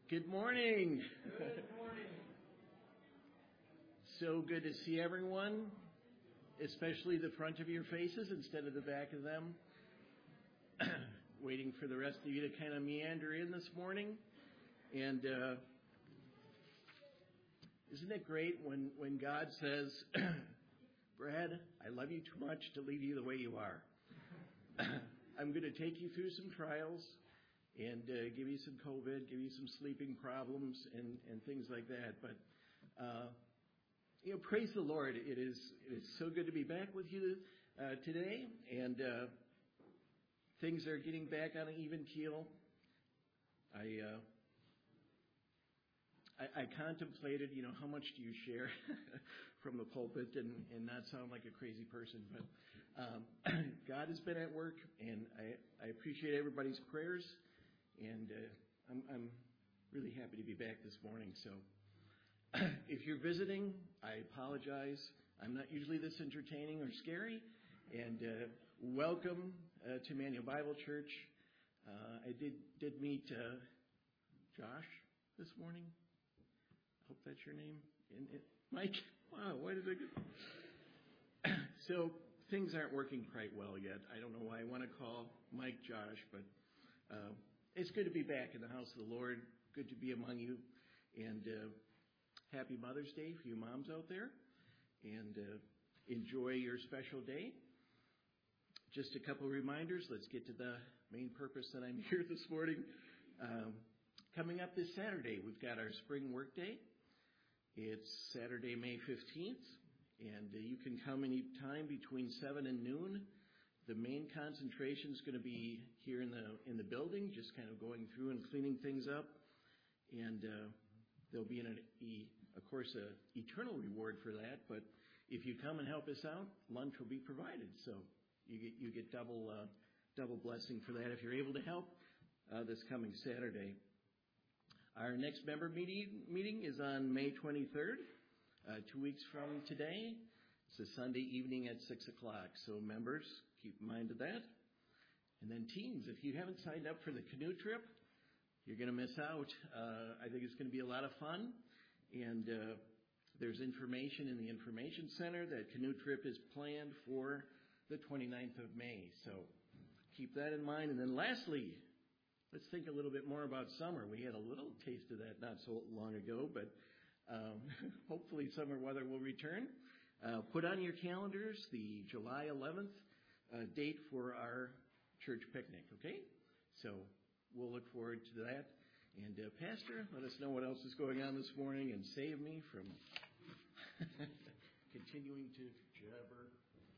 Good morning. Good morning. So good to see everyone, especially the front of your faces instead of the back of them. Waiting for the rest of you to kind of meander in this morning. And isn't it great when God says, Brad, I love you too much to leave you the way you are. I'm going to take you through some trials and give you some COVID, give you some sleeping problems and things like that. But, praise the Lord. It is so good to be back with you today. And things are getting back on an even keel. I contemplated, how much do you share from the pulpit and not sound like a crazy person. But God has been at work, and I appreciate everybody's prayers. And I'm really happy to be back this morning. So if you're visiting, I apologize. I'm not usually this entertaining or scary. And welcome to Emmanuel Bible Church. I did meet Josh this morning. I hope that's your name. And Mike, wow, why did I get... So things aren't working quite well yet. I don't know why I want to call Mike Josh, but... it's good to be back in the house of the Lord. Good to be among you. And happy Mother's Day for you moms out there. And enjoy your special day. Just a couple of reminders. Let's get to the main purpose that I'm here this morning. Coming up this Saturday, we've got our spring work day. It's Saturday, May 15th. And you can come any time between 7 and noon. The main concentration is going to be here in the building, just kind of going through and cleaning things up. And there'll be, of course, an eternal reward for that. But if you come and help us out, lunch will be provided. So you get double blessing for that if you're able to help this coming Saturday. Our next member meeting is on May 23rd, 2 weeks from today. It's a Sunday evening at 6 o'clock. So members, keep in mind of that. And then teens, if you haven't signed up for the canoe trip, you're going to miss out. I think it's going to be a lot of fun. And there's information in the information center. That canoe trip is planned for the 29th of May. So keep that in mind. And then lastly, let's think a little bit more about summer. We had a little taste of that not so long ago, but hopefully summer weather will return. Put on your calendars the July 11th date for our church picnic, okay? So we'll look forward to that. And Pastor, let us know what else is going on this morning and save me from continuing to jabber.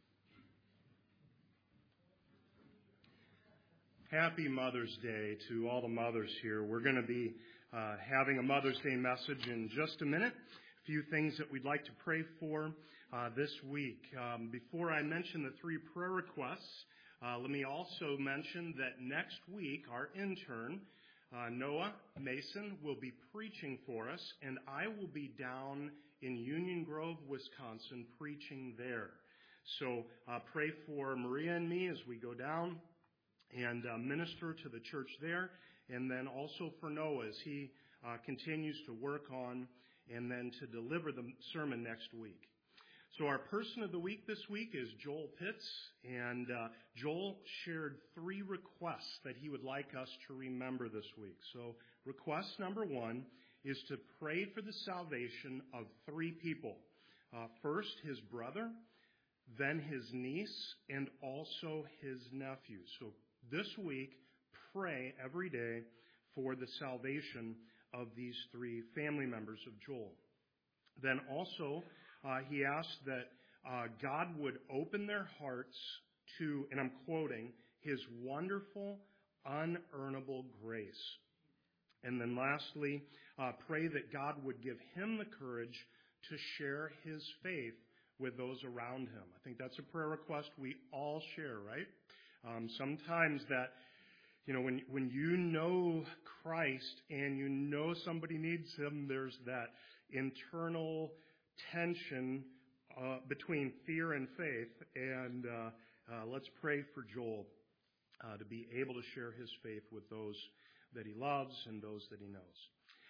Happy Mother's Day to all the mothers here. We're going to be having a Mother's Day message in just a minute. A few things that we'd like to pray for this week. Before I mention the 3 prayer requests, let me also mention that next week our intern, Noah Mason, will be preaching for us, and I will be down in Union Grove, Wisconsin, preaching there. So pray for Maria and me as we go down and minister to the church there, and then also for Noah as he continues to work on and then to deliver the sermon next week. So our person of the week this week is Joel Pitts, and Joel shared 3 requests that he would like us to remember this week. So request number 1 is to pray for the salvation of 3 people. First, his brother, then his niece, and also his nephew. So this week, pray every day for the salvation of these 3 family members of Joel. Then also, he asked that God would open their hearts to, and I'm quoting, his wonderful, unearnable grace. And then lastly, pray that God would give him the courage to share his faith with those around him. I think that's a prayer request we all share, right? Sometimes that, when you know Christ and you know somebody needs him, there's that internal tension between fear and faith. And let's pray for Joel to be able to share his faith with those that he loves and those that he knows.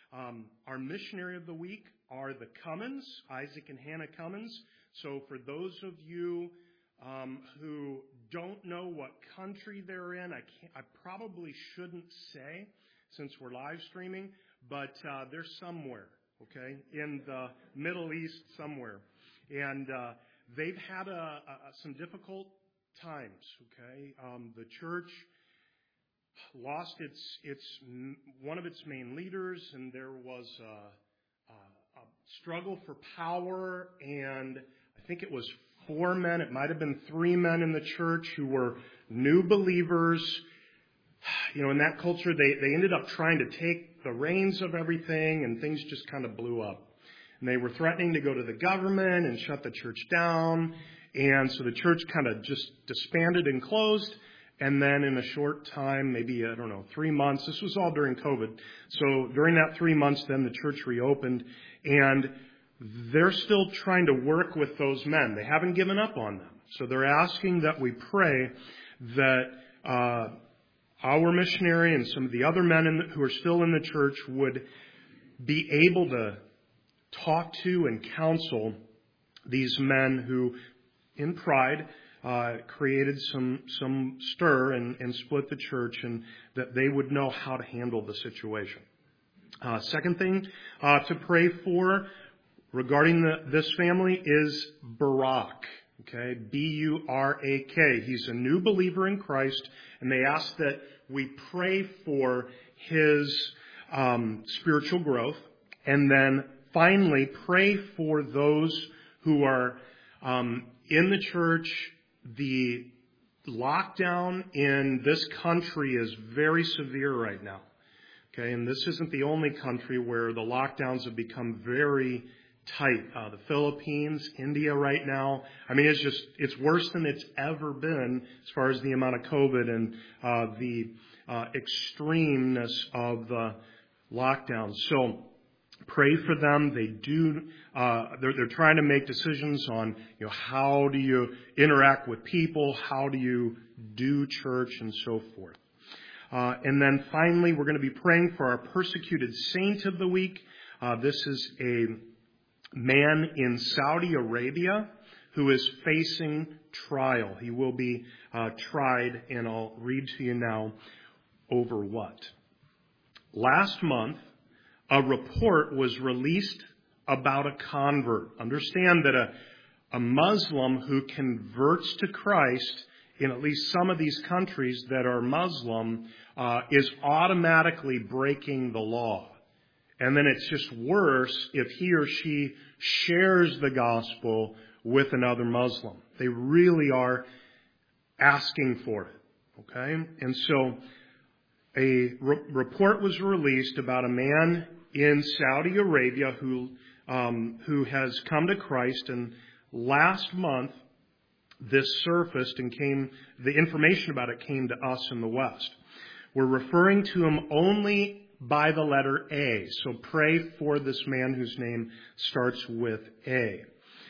Our missionary of the week are the Cummins, Isaac and Hannah Cummins. So for those of you who don't know what country they're in, I probably shouldn't say since we're live streaming, but they're somewhere, okay, in the Middle East somewhere. And they've had some difficult times, okay. The church lost its one of its main leaders, and there was a struggle for power, and I think it was 4 men, it might have been 3 men in the church who were new believers. You know, in that culture, they ended up trying to take the reins of everything, and things just kind of blew up. And they were threatening to go to the government and shut the church down, and so the church kind of just disbanded and closed. And then in a short time, maybe, 3 months, this was all during COVID. So during that 3 months, then the church reopened, and they're still trying to work with those men. They haven't given up on them. So they're asking that we pray that our missionary and some of the other men who are still in the church would be able to talk to and counsel these men who, in pride, created some stir and split the church, and that they would know how to handle the situation. Second thing to pray for regarding this family is Barak. Okay, B-U-R-A-K. He's a new believer in Christ, and they ask that we pray for his spiritual growth, and then finally pray for those who are in the church. The lockdown in this country is very severe right now. Okay, and this isn't the only country where the lockdowns have become very tight. The Philippines, India right now. I mean, it's worse than it's ever been as far as the amount of COVID and the extremeness of the lockdowns. So pray for them. They're trying to make decisions on, how do you interact with people? How do you do church and so forth? And then finally, we're going to be praying for our persecuted saint of the week. This is a man in Saudi Arabia who is facing trial. He will be tried, and I'll read to you now over what. Last month, a report was released about a convert. Understand that a Muslim who converts to Christ in at least some of these countries that are Muslim is automatically breaking the law. And then it's just worse if he or she shares the gospel with another Muslim. They really are asking for it. Okay? And so a report was released about a man in Saudi Arabia who has come to Christ, and last month this surfaced and the information about it came to us in the West. We're referring to him only by the letter A. So pray for this man whose name starts with A.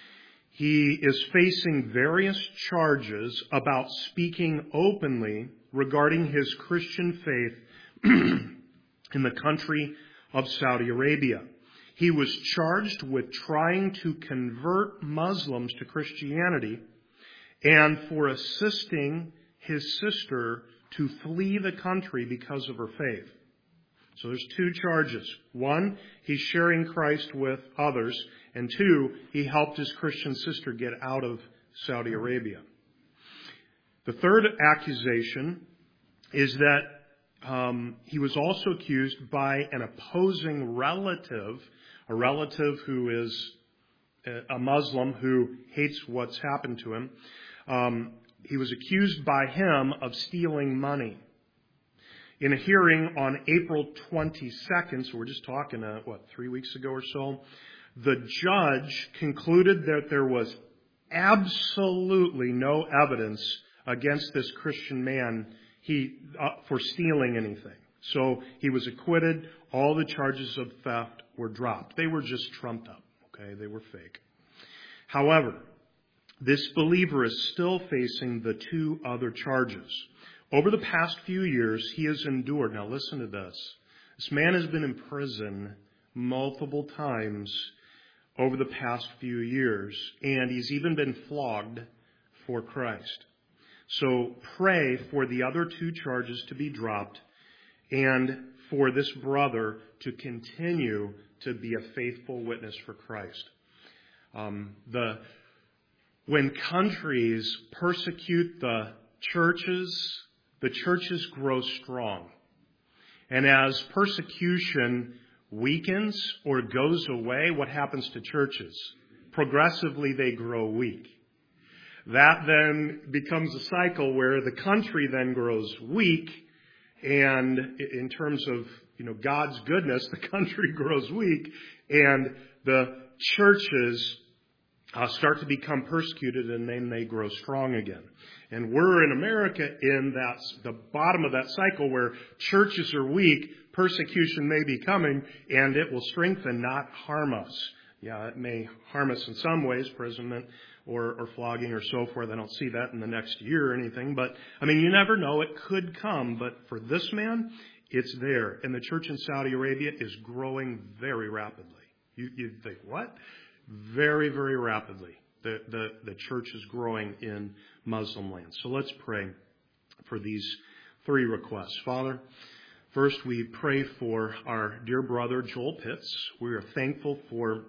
He is facing various charges about speaking openly regarding his Christian faith in the country of Saudi Arabia. He was charged with trying to convert Muslims to Christianity and for assisting his sister to flee the country because of her faith. So there's 2 charges. 1, he's sharing Christ with others. And 2, he helped his Christian sister get out of Saudi Arabia. The third accusation is that he was also accused by an opposing relative, a relative who is a Muslim who hates what's happened to him. He was accused by him of stealing money. In a hearing on April 22nd, so we're just talking, 3 weeks ago or so, the judge concluded that there was absolutely no evidence against this Christian man for stealing anything. So he was acquitted. All the charges of theft were dropped. They were just trumped up. Okay, they were fake. However, this believer is still facing the 2 other charges. Over the past few years, he has endured. Now listen to this. This man has been in prison multiple times over the past few years, and he's even been flogged for Christ. So pray for the other 2 charges to be dropped and for this brother to continue to be a faithful witness for Christ. When countries persecute the churches grow strong. And as persecution weakens or goes away, what happens to churches? Progressively, they grow weak. That then becomes a cycle where the country then grows weak, and in terms of God's goodness, the country grows weak, and the churches start to become persecuted, and then they grow strong again. And we're in America in the bottom of that cycle where churches are weak, persecution may be coming, and it will strengthen, not harm us. Yeah, it may harm us in some ways, imprisonment or flogging or so forth. I don't see that in the next year or anything, but you never know. It could come, but for this man, it's there. And the church in Saudi Arabia is growing very rapidly. You'd think, what? Very, very rapidly. The church is growing in Muslim land. So let's pray for these 3 requests. Father, first we pray for our dear brother Joel Pitts. We are thankful for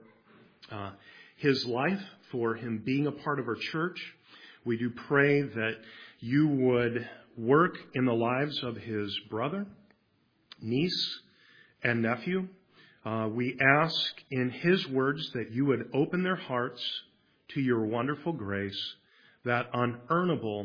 his life, for him being a part of our church. We do pray that you would work in the lives of his brother, niece, and nephew. We ask in his words that you would open their hearts to your wonderful grace, that unearnable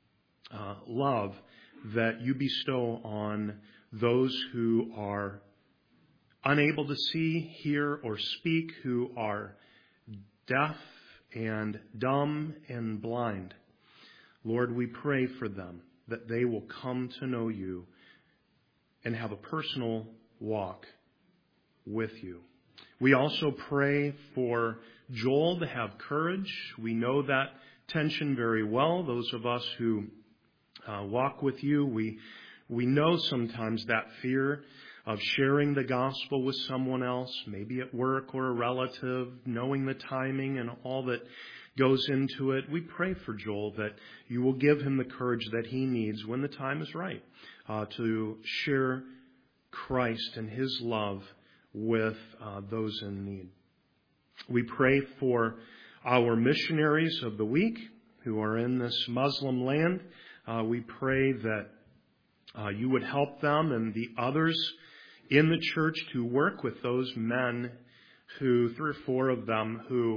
love that you bestow on those who are unable to see, hear, or speak, who are deaf and dumb and blind. Lord, we pray for them, that they will come to know you and have a personal walk with you. We also pray for Joel to have courage. We know that tension very well. Those of us who walk with you, we know sometimes that fear of sharing the gospel with someone else, maybe at work or a relative, knowing the timing and all that goes into it. We pray for Joel that you will give him the courage that he needs when the time is right to share Christ and his love with those in need. We pray for our missionaries of the week who are in this Muslim land. We pray that you would help them and the others in the church to work with those men who, 3 or 4 of them, whose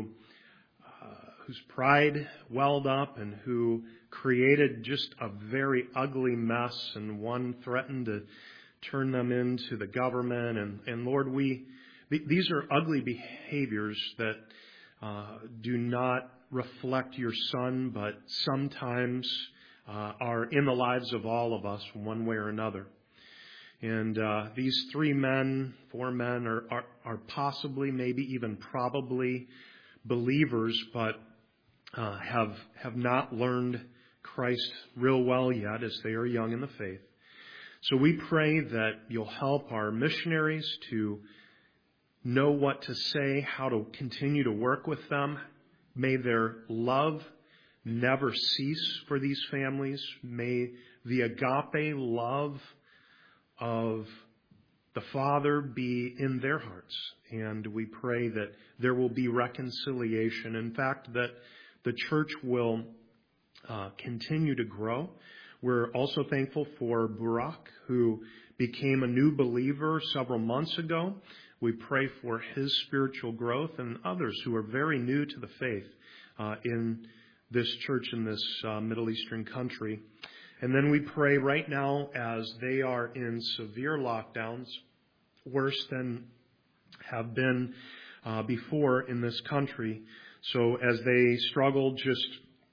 pride welled up and who created just a very ugly mess, and one threatened to turn them into the government. And Lord, these are ugly behaviors that do not reflect your Son, but sometimes are in the lives of all of us one way or another. And these 3 men, 4 men are possibly, maybe even probably believers, but have not learned Christ real well yet, as they are young in the faith. So we pray that you'll help our missionaries to know what to say, how to continue to work with them. May their love never cease for these families. May the agape love of the Father be in their hearts. And we pray that there will be reconciliation. In fact, that the church will continue to grow. We're also thankful for Burak, who became a new believer several months ago. We pray for his spiritual growth, and others who are very new to the faith in this church in this Middle Eastern country. And then we pray right now, as they are in severe lockdowns, worse than have been before in this country. So as they struggle just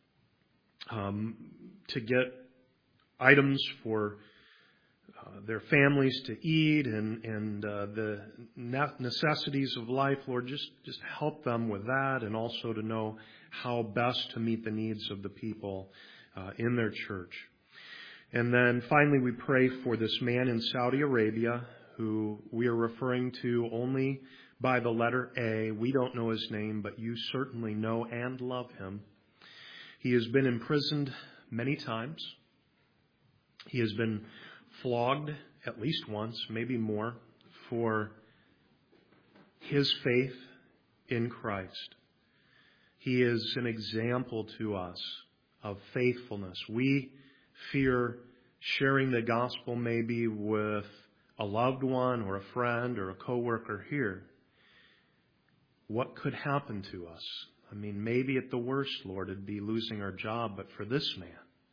to get items for their families to eat and the necessities of life, Lord, just help them with that, and also to know how best to meet the needs of the people in their church. And then finally, we pray for this man in Saudi Arabia who we are referring to only by the letter A. We don't know his name, but you certainly know and love him. He has been imprisoned many times. He has been flogged at least once, maybe more, for his faith in Christ. He is an example to us of faithfulness. We fear sharing the gospel maybe with a loved one or a friend or a coworker here. What could happen to us? I mean, maybe at the worst, Lord, it'd be losing our job, but for this man,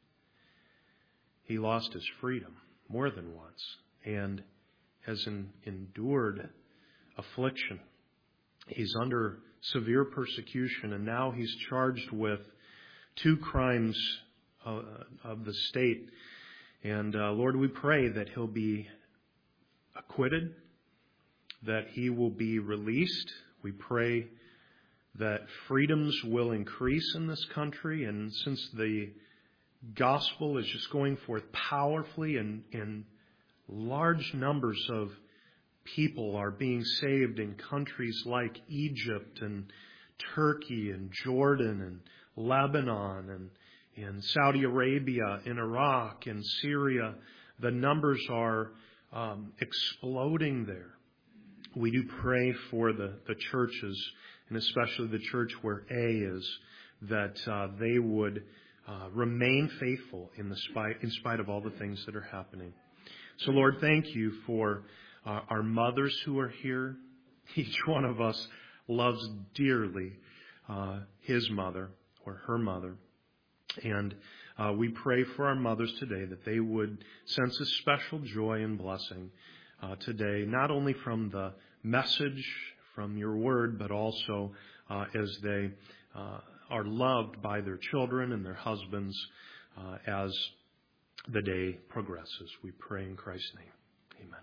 he lost his freedom more than once and has endured affliction. He's under severe persecution, and now he's charged with 2 crimes of the state. And Lord, we pray that he'll be acquitted, that he will be released. We pray that freedoms will increase in this country, and since the gospel is just going forth powerfully and large numbers of people are being saved in countries like Egypt and Turkey and Jordan and Lebanon and in Saudi Arabia, in Iraq, in Syria. The numbers are exploding there. We do pray for the churches, and especially the church where A is, that they would remain faithful in spite of all the things that are happening. So, Lord, thank you for our mothers who are here. Each one of us loves dearly his mother or her mother. And we pray for our mothers today that they would sense a special joy and blessing today, not only from the message from your word, but also as they are loved by their children and their husbands as the day progresses. We pray in Christ's name. Amen.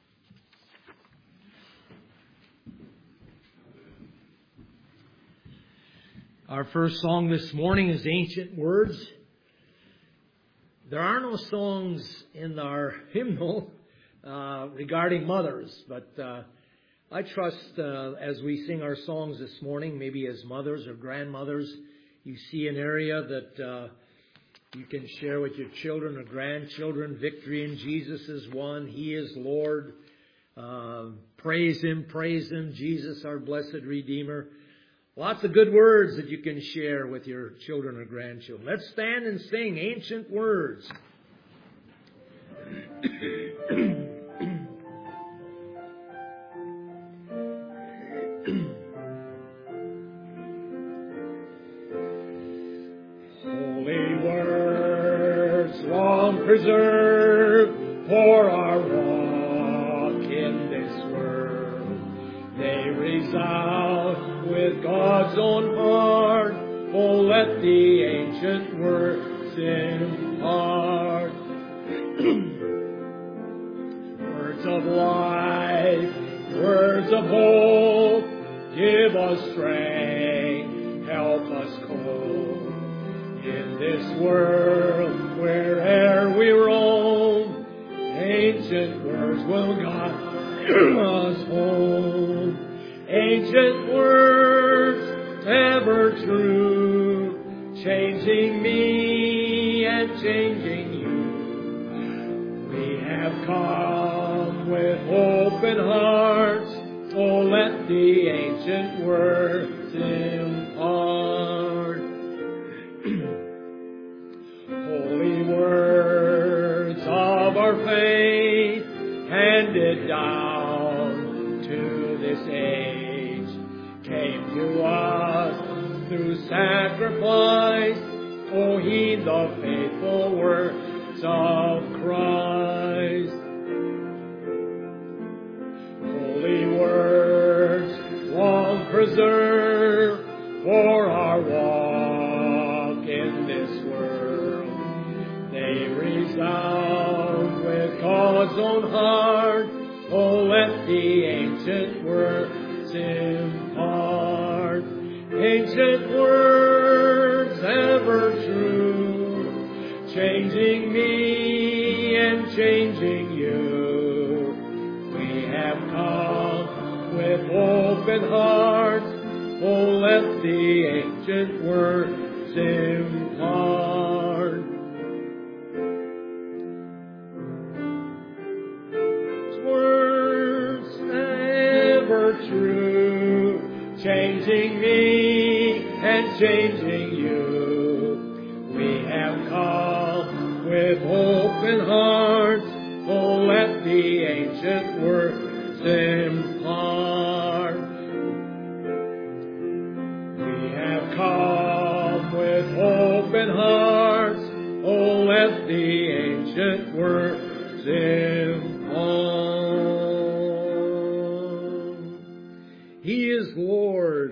Our first song this morning is Ancient Words. There are no songs in our hymnal regarding mothers, but I trust as we sing our songs this morning, maybe as mothers or grandmothers, you see an area that you can share with your children or grandchildren. Victory in Jesus is won. He is Lord. Praise Him, Jesus, our blessed Redeemer. Lots of good words that you can share with your children or grandchildren. Let's stand and sing Ancient Words. Holy words, long preserved for our walk in this world. They resound with God's own heart. Oh, let the ancient words impart. Words of life, words of hope, give us strength, help us cope. In this world, where'er we roam, ancient words will guide us home. Ancient words, ever true, changing me and changing you. We have come with open hearts. Oh, let the ancient words impart. Holy words of our faith, handed down to this age, came to us through sacrifice. Oh, heed the faithful words of Christ. Holy words, long preserved for our walk in this world. They resound with God's own heart. Oh, let the ancient words impart. Ancient words ever true, changing me and changing you. We come with open hearts. Oh, let the ancient words impart. Words ever true, changing me and changing you. We have come with open hearts. Oh, let the ancient words impart. We have come with open hearts. Oh, let the ancient words impart. He is Lord.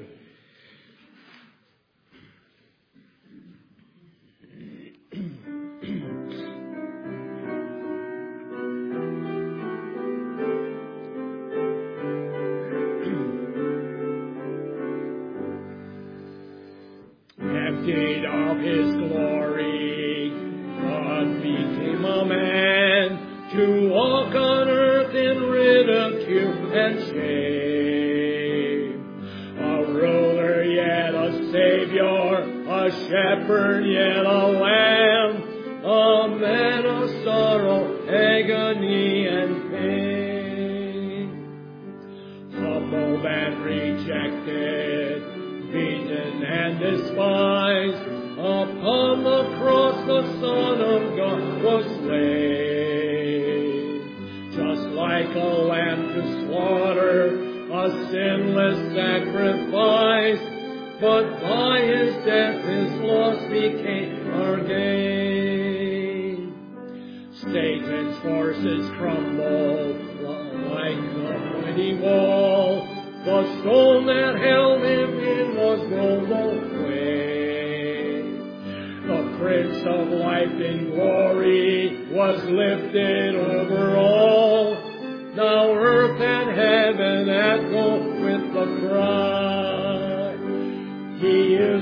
Emptied of His glory, God became a man to walk on earth in ridicule and shame. A ruler yet a Savior, a shepherd yet a lamb, a man of sorrow, agony, and pain. Humbled and rejected, beaten and despised, upon the cross the Son of God was slain. Just like a lamb to slaughter, a sinless sacrifice, but by His death His loss became our gain. Satan's forces crumbled like the mighty wall. The stone that held Him in was rolled away. The Prince of Life in glory was lifted over all. Now earth and heaven echo with the cry, He is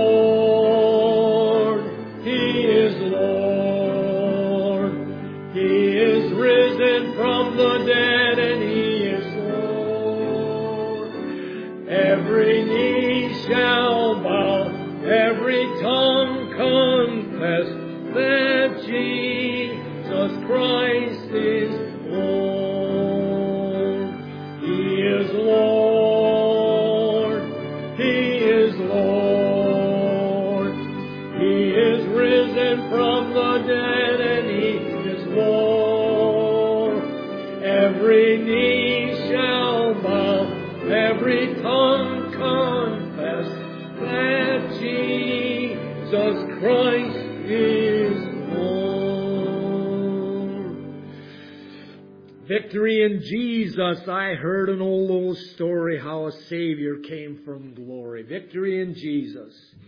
Lord, He is Lord. He is risen from the dead and He is Lord. Every knee shall bow, every tongue confess that Jesus Christ is Lord. He is Lord. He is Lord. He is risen from the dead and He is Lord. Every knee shall bow, every tongue confess that Jesus Christ is Lord. Victory in Jesus. I heard an old story how a Savior came from glory. Victory in Jesus.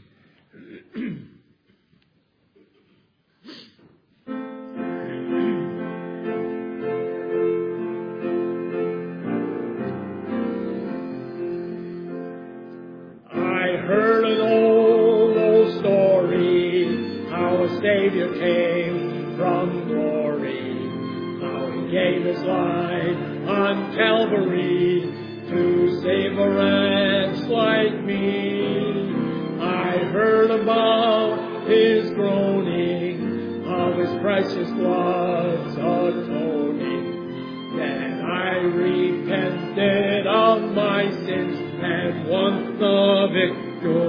Heard an old story, how a Savior came from glory, how He gave His life on Calvary to save a wretch like me. I heard about His groaning, of His precious blood's atoning. Then I repented of my sins and won the victory.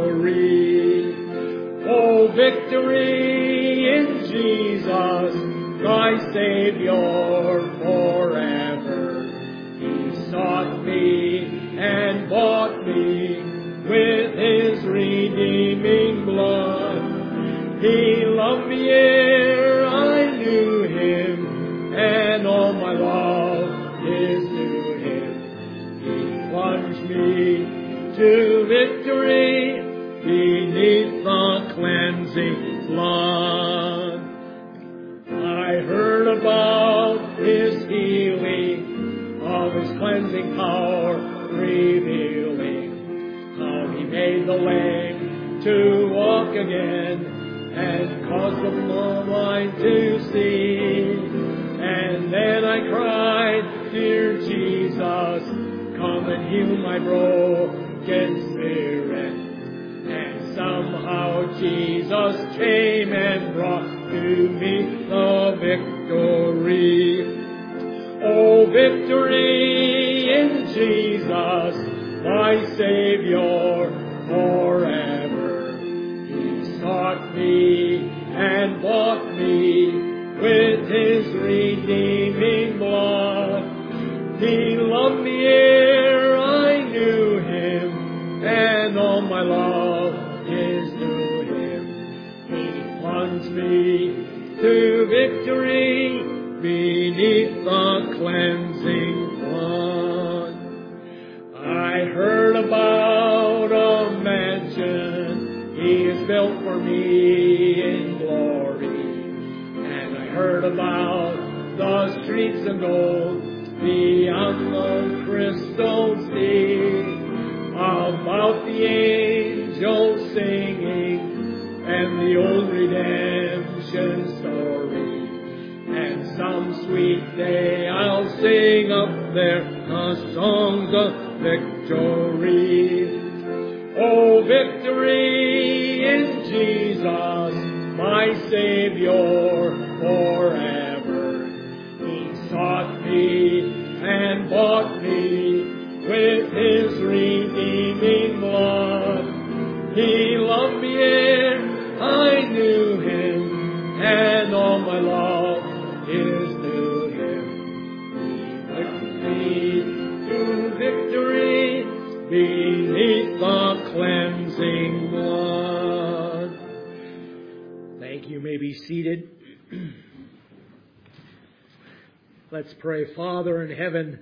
Oh, victory in Jesus, my Savior forever. He sought me and bought me with His redeeming blood. He loved me ere I knew Him, and all my love is to Him. He plunged me to victory beneath the cleansing flood. I heard about His healing, of His cleansing power revealing, how He made the lame to walk again and caused the blind to see. And then I cried, Dear Jesus, heal my broken spirit. And somehow Jesus came and brought to me the victory. Oh, victory in Jesus, my Savior forever. He sought me and bought me with His redeeming blood. He loved me ere I knew Him, and all my love is to Him. He plunged me to victory beneath the cleansing flood. I heard about a mansion He has built for me in glory, and I heard about the streets of gold beyond the crystal sea, about the angels singing and the old redemption story. And some sweet day I'll sing up there the songs of victory. Oh, victory in Jesus, my Savior forever. He sought me and bought me with His redeeming blood. He loved me ere I knew Him, and all my love is to Him. He led me to victory beneath the cleansing blood. Thank you. You may be seated. Let's pray. Father in heaven,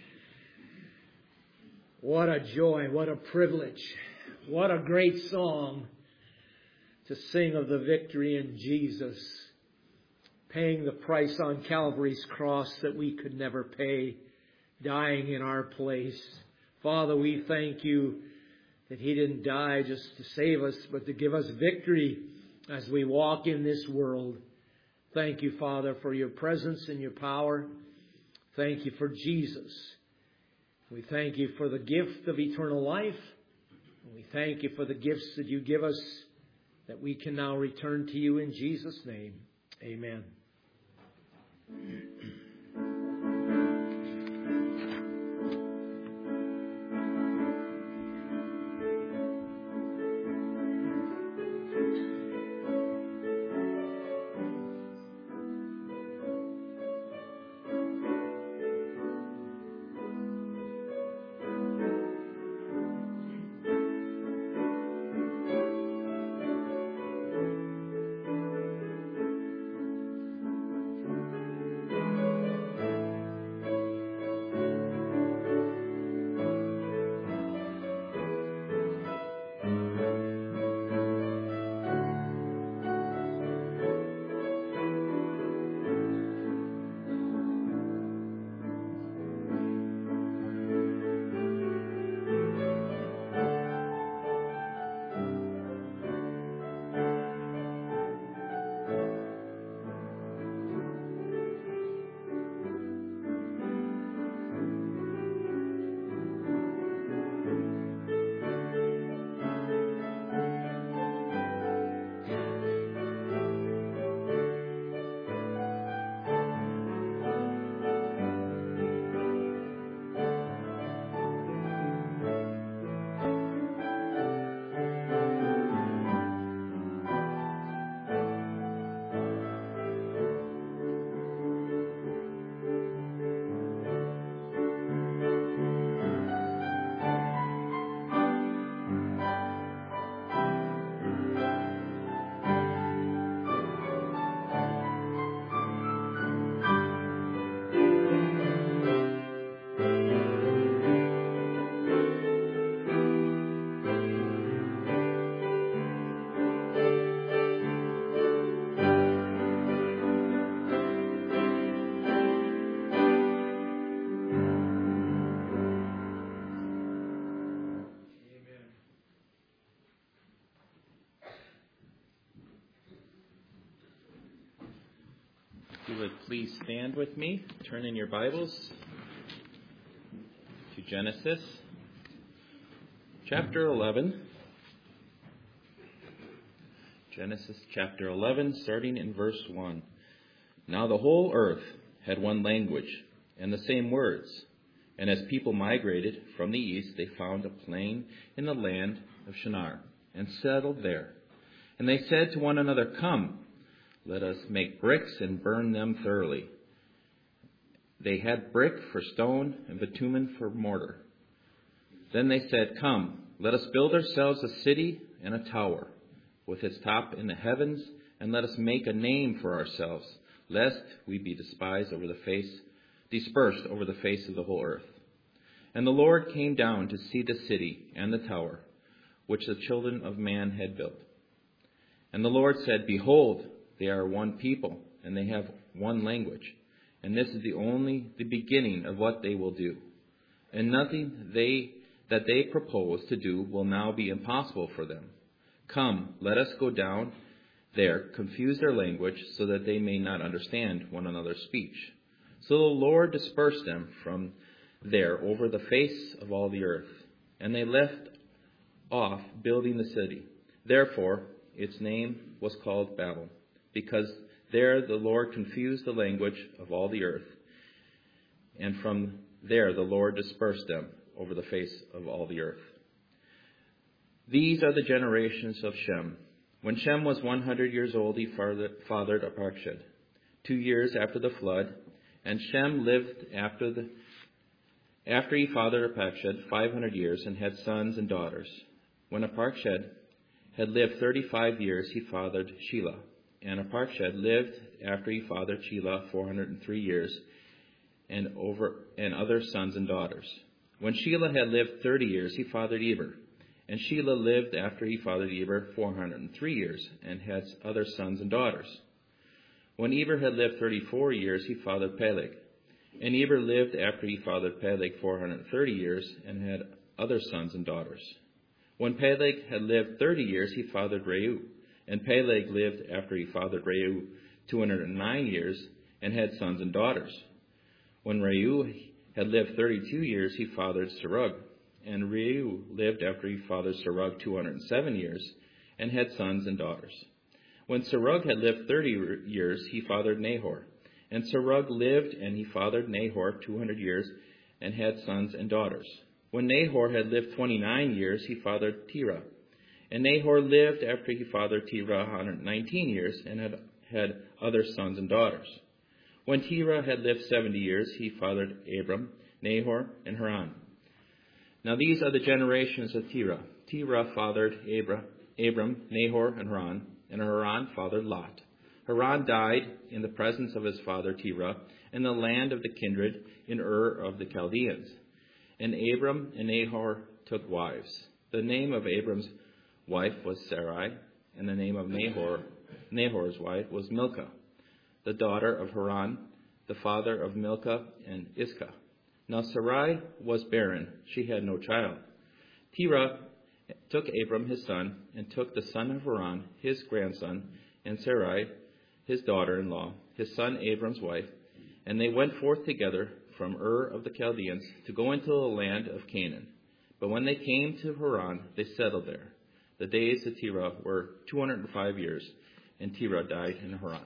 what a joy, what a privilege, what a great song to sing of the victory in Jesus, paying the price on Calvary's cross that we could never pay, dying in our place. Father, we thank you that He didn't die just to save us, but to give us victory as we walk in this world. Thank you, Father, for your presence and your power. Thank you for Jesus. We thank you for the gift of eternal life. And we thank you for the gifts that you give us that we can now return to you in Jesus' name. Amen. If you would please stand with me, turn in your Bibles to Genesis chapter 11. Genesis chapter 11, starting in verse 1. Now the whole earth had one language and the same words. And as people migrated from the east, they found a plain in the land of Shinar and settled there. And they said to one another, "Come, let us make bricks and burn them thoroughly." They had brick for stone and bitumen for mortar. Then they said, "Come, let us build ourselves a city and a tower, with its top in the heavens, and let us make a name for ourselves, lest we be dispersed over the face of the whole earth." And the Lord came down to see the city and the tower, which the children of man had built. And the Lord said, "Behold, they are one people, and they have one language, and this is the beginning of what they will do. And nothing that they propose to do will now be impossible for them. Come, let us go down there, confuse their language, so that they may not understand one another's speech." So the Lord dispersed them from there over the face of all the earth, and they left off building the city. Therefore its name was called Babel, because there the Lord confused the language of all the earth, and from there the Lord dispersed them over the face of all the earth. These are the generations of Shem. When Shem was 100 years old, he fathered Arpachshad 2 years after the flood, and Shem lived after he fathered Arpachshad 500 years and had sons and daughters. When Arpachshad had lived 35 years, he fathered Shelah. And Arpachshad lived after he fathered Shelah 403 years and other sons and daughters. When Shelah had lived 30 years, he fathered Eber. And Shelah lived after he fathered Eber 403 years and had other sons and daughters. When Eber had lived 34 years, he fathered Peleg. And Eber lived after he fathered Peleg 430 years and had other sons and daughters. When Peleg had lived 30 years, he fathered Reu. And Peleg lived after he fathered Reu 209 years and had sons and daughters. When Reu had lived 32 years, he fathered Serug. And Reu lived after he fathered Serug 207 years and had sons and daughters. When Serug had lived 30 years, he fathered Nahor. And Serug lived and he fathered Nahor 200 years and had sons and daughters. When Nahor had lived 29 years, he fathered Terah. And Nahor lived after he fathered Terah 119 years and had other sons and daughters. When Terah had lived 70 years, he fathered Abram, Nahor, and Haran. Now these are the generations of Terah. Terah fathered Abram, Nahor, and Haran fathered Lot. Haran died in the presence of his father Terah in the land of the kindred in Ur of the Chaldeans. And Abram and Nahor took wives. The name of Abram's wife was Sarai, and the name of Nahor's wife was Milcah, the daughter of Haran, the father of Milcah and Iscah. Now Sarai was barren, she had no child. Terah took Abram his son, and took the son of Haran, his grandson, and Sarai, his daughter-in-law, his son Abram's wife, and they went forth together from Ur of the Chaldeans to go into the land of Canaan. But when they came to Haran, they settled there. The days of Terah were 205 years, and Terah died in Haran.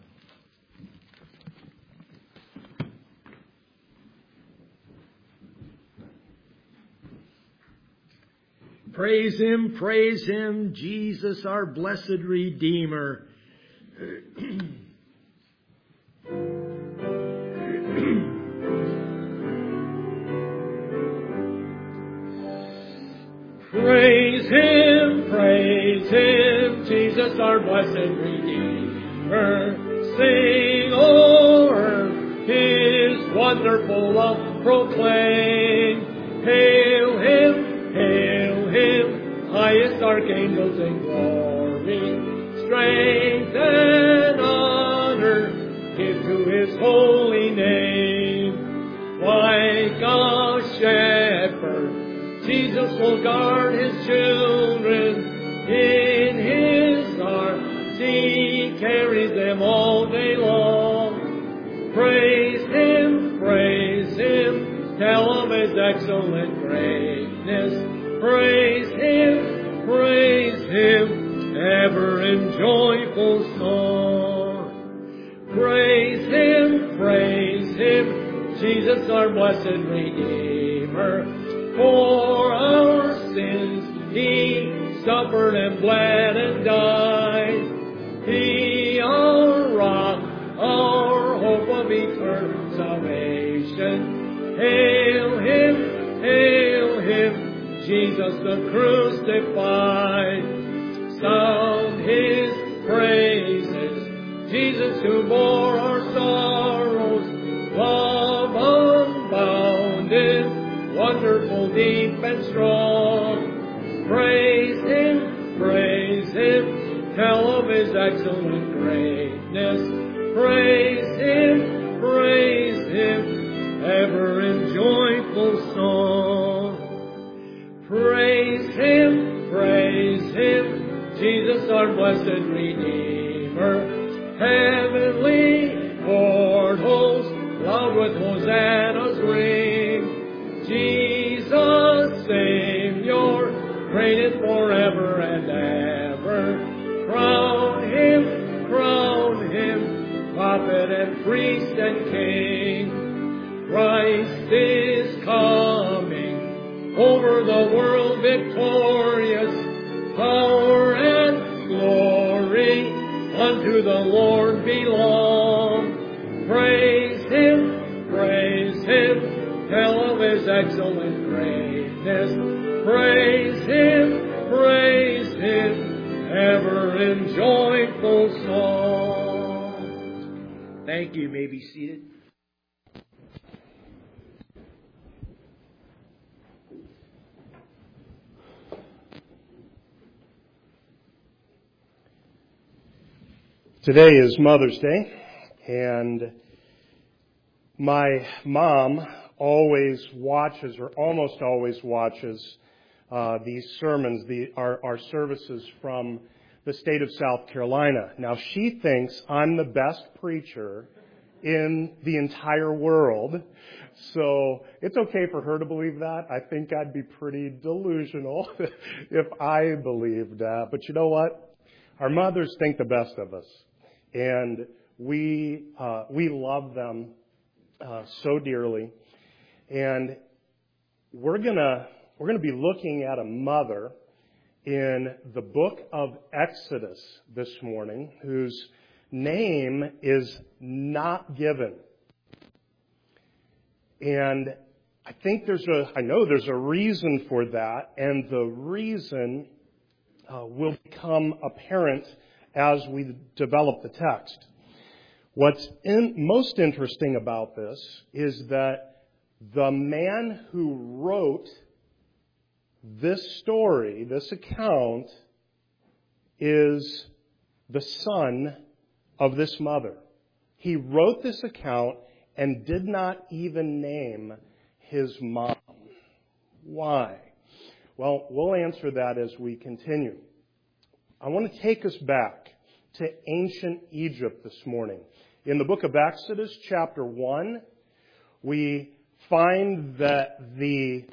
Praise Him, Jesus, our blessed Redeemer. Praise Him, Jesus, our blessed Redeemer. Sing, O earth, His wonderful love proclaim. Hail Him, highest archangels in glory. Strength and honor give to His holy name. Like a shepherd, Jesus will guard His children. In His arms He carries them all day long. Praise Him, tell of His excellent greatness. Praise Him, ever in joyful song. Praise Him, Jesus our blessed Redeemer. For our sins He suffered and bled and died. He, our rock, our hope of eternal salvation. Hail Him, Jesus the crucified. Sound His praises, Jesus who bore our sorrows. Love unbounded, wonderful, deep and strong. Praise Him, tell of His excellent greatness. Praise Him, ever in joyful song. Praise Him, Jesus our blessed Redeemer. Heavenly portals loud with hosannas ring. Jesus, Savior, reigneth forever and ever. Crown Him, prophet and priest and king. Christ is coming, over the world victorious. Power and glory unto the Lord belong. Praise Him, tell of His excellent greatness. Praise Him, ever in joyful song. Thank you. You may be seated. Today is Mother's Day, and my mom always watches, or almost always watches, these sermons, our services from the state of South Carolina. Now, she thinks I'm the best preacher in the entire world, so it's okay for her to believe that. I think I'd be pretty delusional if I believed that. But you know what? Our mothers think the best of us. And we love them so dearly, and we're gonna be looking at a mother in the book of Exodus this morning, whose name is not given. And I know there's a reason for that, and the reason will become apparent as we develop the text. What's most interesting about this is that the man who wrote this story, this account, is the son of this mother. He wrote this account and did not even name his mom. Why? Well, we'll answer that as we continue. I want to take us back to ancient Egypt this morning. In the book of Exodus, chapter 1, we find that the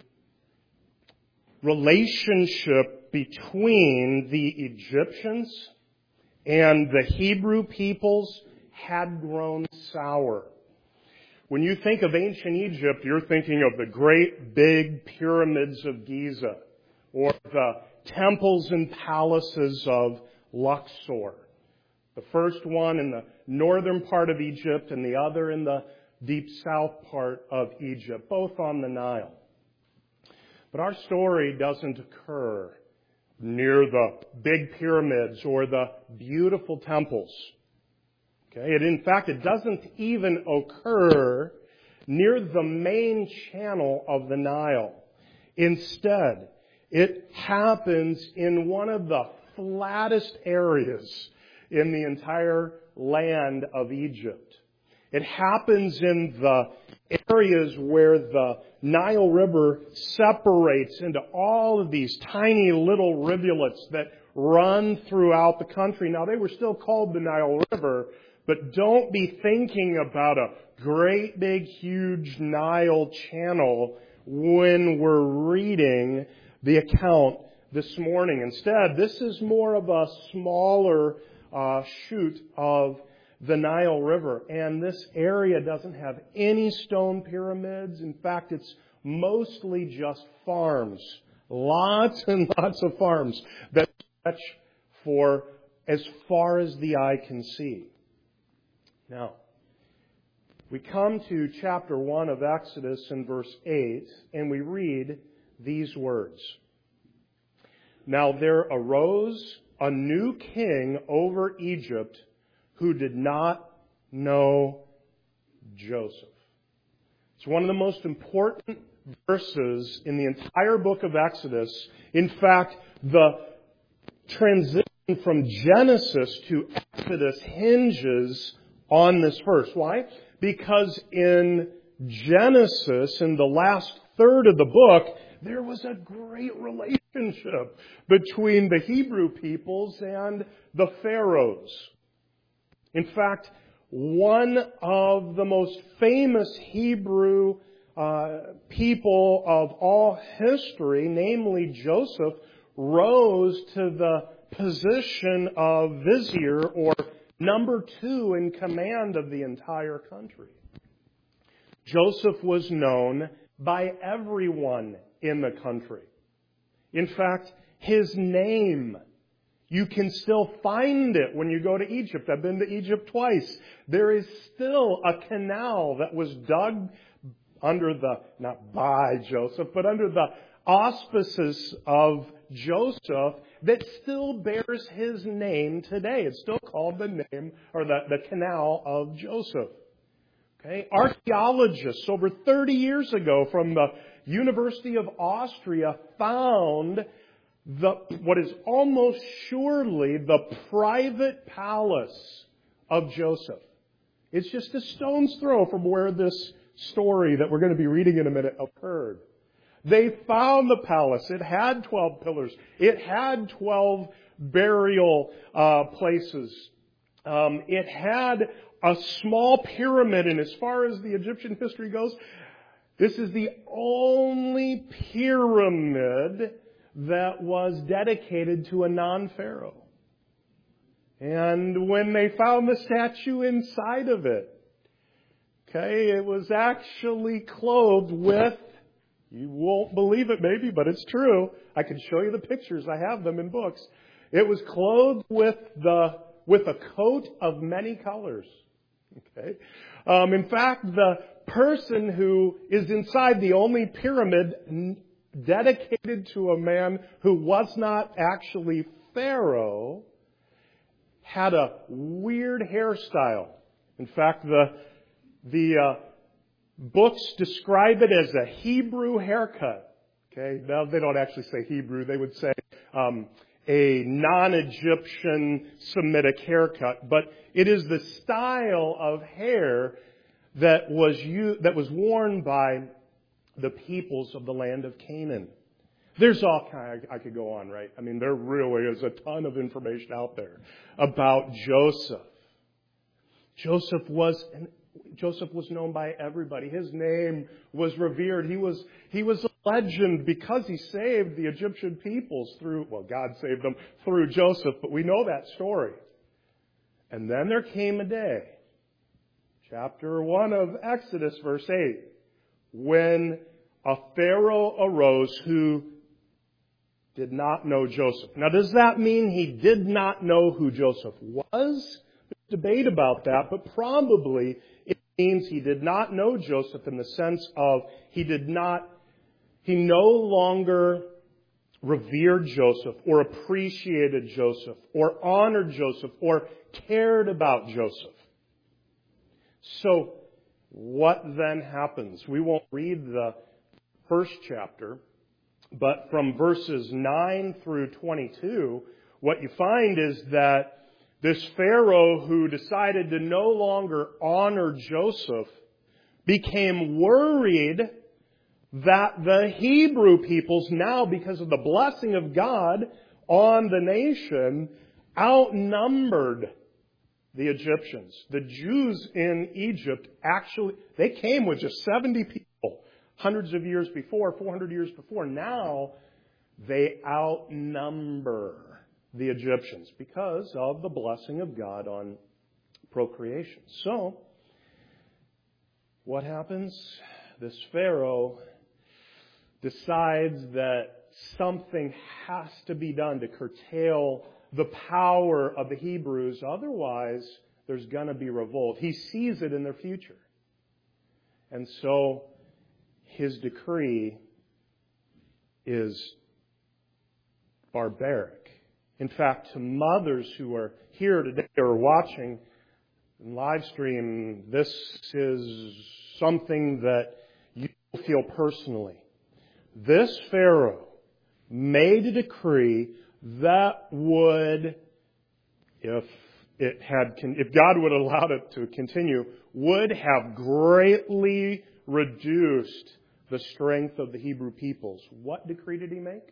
relationship between the Egyptians and the Hebrew peoples had grown sour. When you think of ancient Egypt, you're thinking of the great big pyramids of Giza or the temples and palaces of Luxor. The first one in the northern part of Egypt and the other in the deep south part of Egypt, both on the Nile. But our story doesn't occur near the big pyramids or the beautiful temples. Okay? In fact, it doesn't even occur near the main channel of the Nile. Instead, it happens in one of the flattest areas in the entire land of Egypt. It happens in the areas where the Nile River separates into all of these tiny little rivulets that run throughout the country. Now, they were still called the Nile River, but don't be thinking about a great big huge Nile channel when we're reading the account this morning. Instead, this is more of a smaller shoot of the Nile River. And this area doesn't have any stone pyramids. In fact, it's mostly just farms. Lots and lots of farms that stretch for as far as the eye can see. Now, we come to chapter 1 of Exodus in verse 8, and we read these words. Now there arose a new king over Egypt who did not know Joseph. It's one of the most important verses in the entire book of Exodus. In fact, the transition from Genesis to Exodus hinges on this verse. Why? Because in Genesis, in the last third of the book, there was a great relationship between the Hebrew peoples and the pharaohs. In fact, one of the most famous Hebrew people of all history, namely Joseph, rose to the position of vizier, or number 2 in command of the entire country. Joseph was known by everyone in the country. In fact, his name, you can still find it when you go to Egypt. I've been to Egypt twice. There is still a canal that was dug under not by Joseph, but under the auspices of Joseph that still bears his name today. It's still called the name, or the Canal of Joseph. Okay? Archaeologists over 30 years ago from the University of Austria found what is almost surely the private palace of Joseph. It's just a stone's throw from where this story that we're going to be reading in a minute occurred. They found the palace. It had 12 pillars. It had 12 burial places. It had a small pyramid, and as far as the Egyptian history goes, this is the only pyramid that was dedicated to a non-pharaoh. And when they found the statue inside of it, it was actually clothed with, you won't believe it maybe, but it's true. I can show you the pictures. I have them in books. It was clothed with a coat of many colors. In fact, the person who is inside the only pyramid dedicated to a man who was not actually Pharaoh had a weird hairstyle. In fact, the books describe it as a Hebrew haircut. Now they don't actually say Hebrew. They would say a non-Egyptian Semitic haircut. But it is the style of hair that was worn by the peoples of the land of Canaan. There's all kind. I could go on, right? I mean, there really is a ton of information out there about Joseph. Joseph was known by everybody. His name was revered. He was a legend because he saved the Egyptian peoples God saved them through Joseph, but we know that story. And then there came a day, chapter 1 of Exodus, verse 8, when a Pharaoh arose who did not know Joseph. Now, does that mean he did not know who Joseph was? There's debate about that, but probably it means he did not know Joseph in the sense of he no longer revered Joseph or appreciated Joseph or honored Joseph or cared about Joseph. So, what then happens? We won't read the first chapter, but from verses 9 through 22, what you find is that this Pharaoh who decided to no longer honor Joseph became worried that the Hebrew peoples now, because of the blessing of God on the nation, outnumbered the Egyptians. The Jews in Egypt they came with just 70 people hundreds of years before, 400 years before. Now, They outnumber the Egyptians because of the blessing of God on procreation. So, what happens? This Pharaoh decides that something has to be done to curtail the power of the Hebrews. Otherwise, there's going to be revolt. He sees it in their future. And so, his decree is barbaric. In fact, to mothers who are here today or watching in live stream, this is something that you feel personally. This Pharaoh made a decree that would, if God would allow it to continue, would have greatly reduced the strength of the Hebrew peoples. What decree did he make?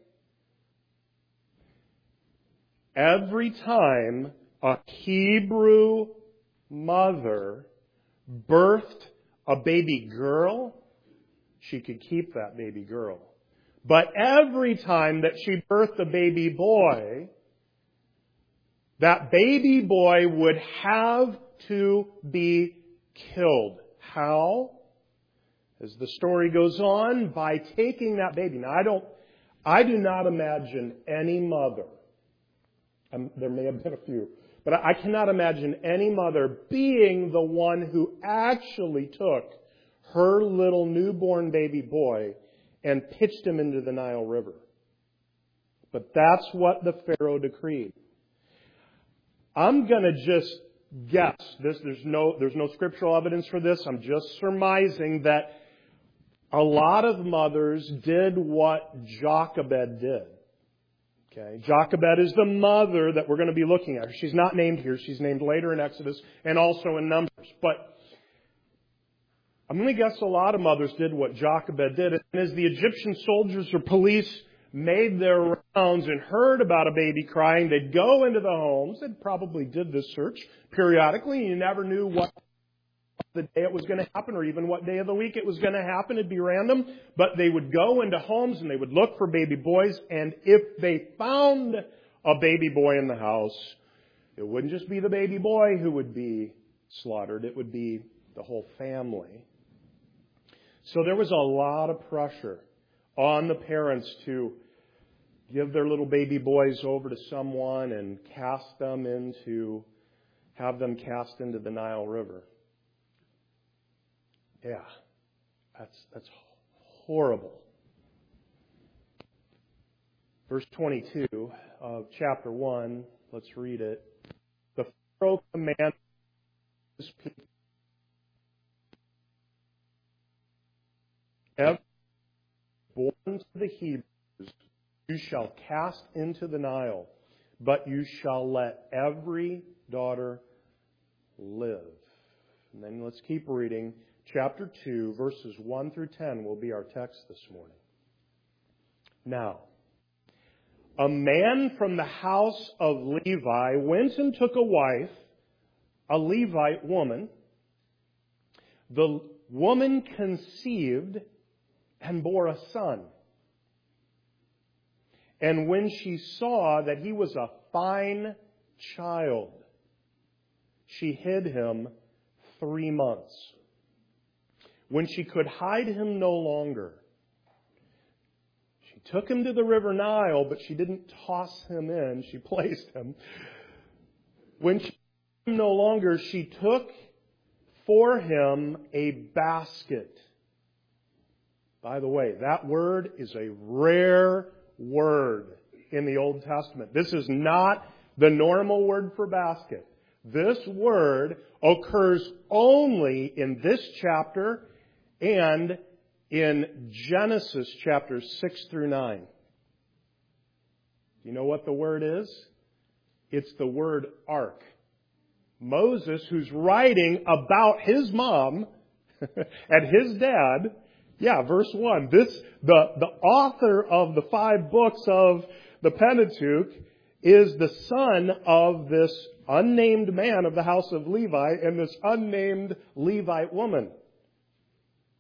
Every time a Hebrew mother birthed a baby girl, she could keep that baby girl. But every time that she birthed a baby boy, that baby boy would have to be killed. How? As the story goes on, by taking that baby. Now, I do not imagine any mother, there may have been a few, but I cannot imagine any mother being the one who actually took her little newborn baby boy and pitched him into the Nile River. But that's what the Pharaoh decreed. I'm going to just guess. There's no scriptural evidence for this. I'm just surmising that a lot of mothers did what Jochebed did. Okay, Jochebed is the mother that we're going to be looking at. She's not named here. She's named later in Exodus and also in Numbers. But I'm going to guess a lot of mothers did what Jochebed did. And as the Egyptian soldiers or police made their rounds and heard about a baby crying, they'd go into the homes. They probably did this search periodically. You never knew what the day it was going to happen or even what day of the week it was going to happen. It'd be random. But they would go into homes and they would look for baby boys. And if they found a baby boy in the house, it wouldn't just be the baby boy who would be slaughtered. It would be the whole family. So there was a lot of pressure on the parents to give their little baby boys over to someone and have them cast into the Nile River. Yeah, that's horrible. Verse 22 of chapter 1, let's read it. The Pharaoh commanded his people, every born to the Hebrews, you shall cast into the Nile, but you shall let every daughter live. And then let's keep reading. Chapter 2, verses 1 through 10 will be our text this morning. Now, a man from the house of Levi went and took a wife, a Levite woman. The woman conceived and bore a son. And when she saw that he was a fine child, she hid him 3 months. When she could hide him no longer, she took him to the river Nile, but she didn't toss him in. She placed him. When she hid him no longer, she took for him a basket. By the way, that word is a rare word in the Old Testament. This is not the normal word for basket. This word occurs only in this chapter and in Genesis chapters 6 through 9. Do you know what the word is? It's the word ark. Moses, who's writing about his mom and his dad, verse 1. The author of the 5 books of the Pentateuch is the son of this unnamed man of the house of Levi and this unnamed Levite woman.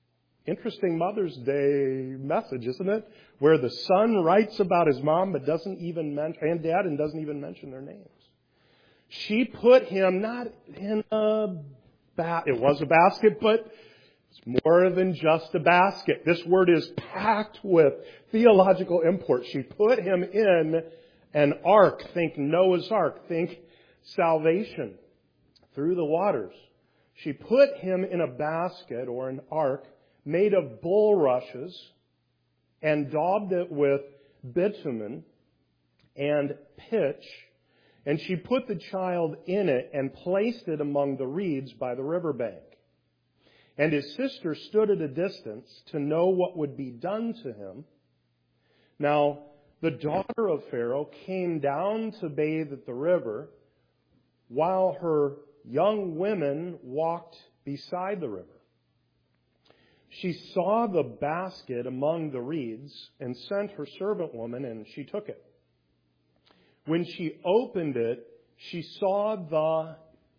interesting Mother's Day message, isn't it? Where the son writes about his mom but doesn't even mention, and dad, and doesn't even mention their names. She put him not in it was a basket, but it's more than just a basket. This word is packed with theological import. She put him in an ark. Think Noah's Ark. Think salvation through the waters. She put him in a basket or an ark made of bulrushes and daubed it with bitumen and pitch. And she put the child in it and placed it among the reeds by the riverbank. And his sister stood at a distance to know what would be done to him. Now, the daughter of Pharaoh came down to bathe at the river, while her young women walked beside the river. She saw the basket among the reeds and sent her servant woman, and she took it. When she opened it, she saw the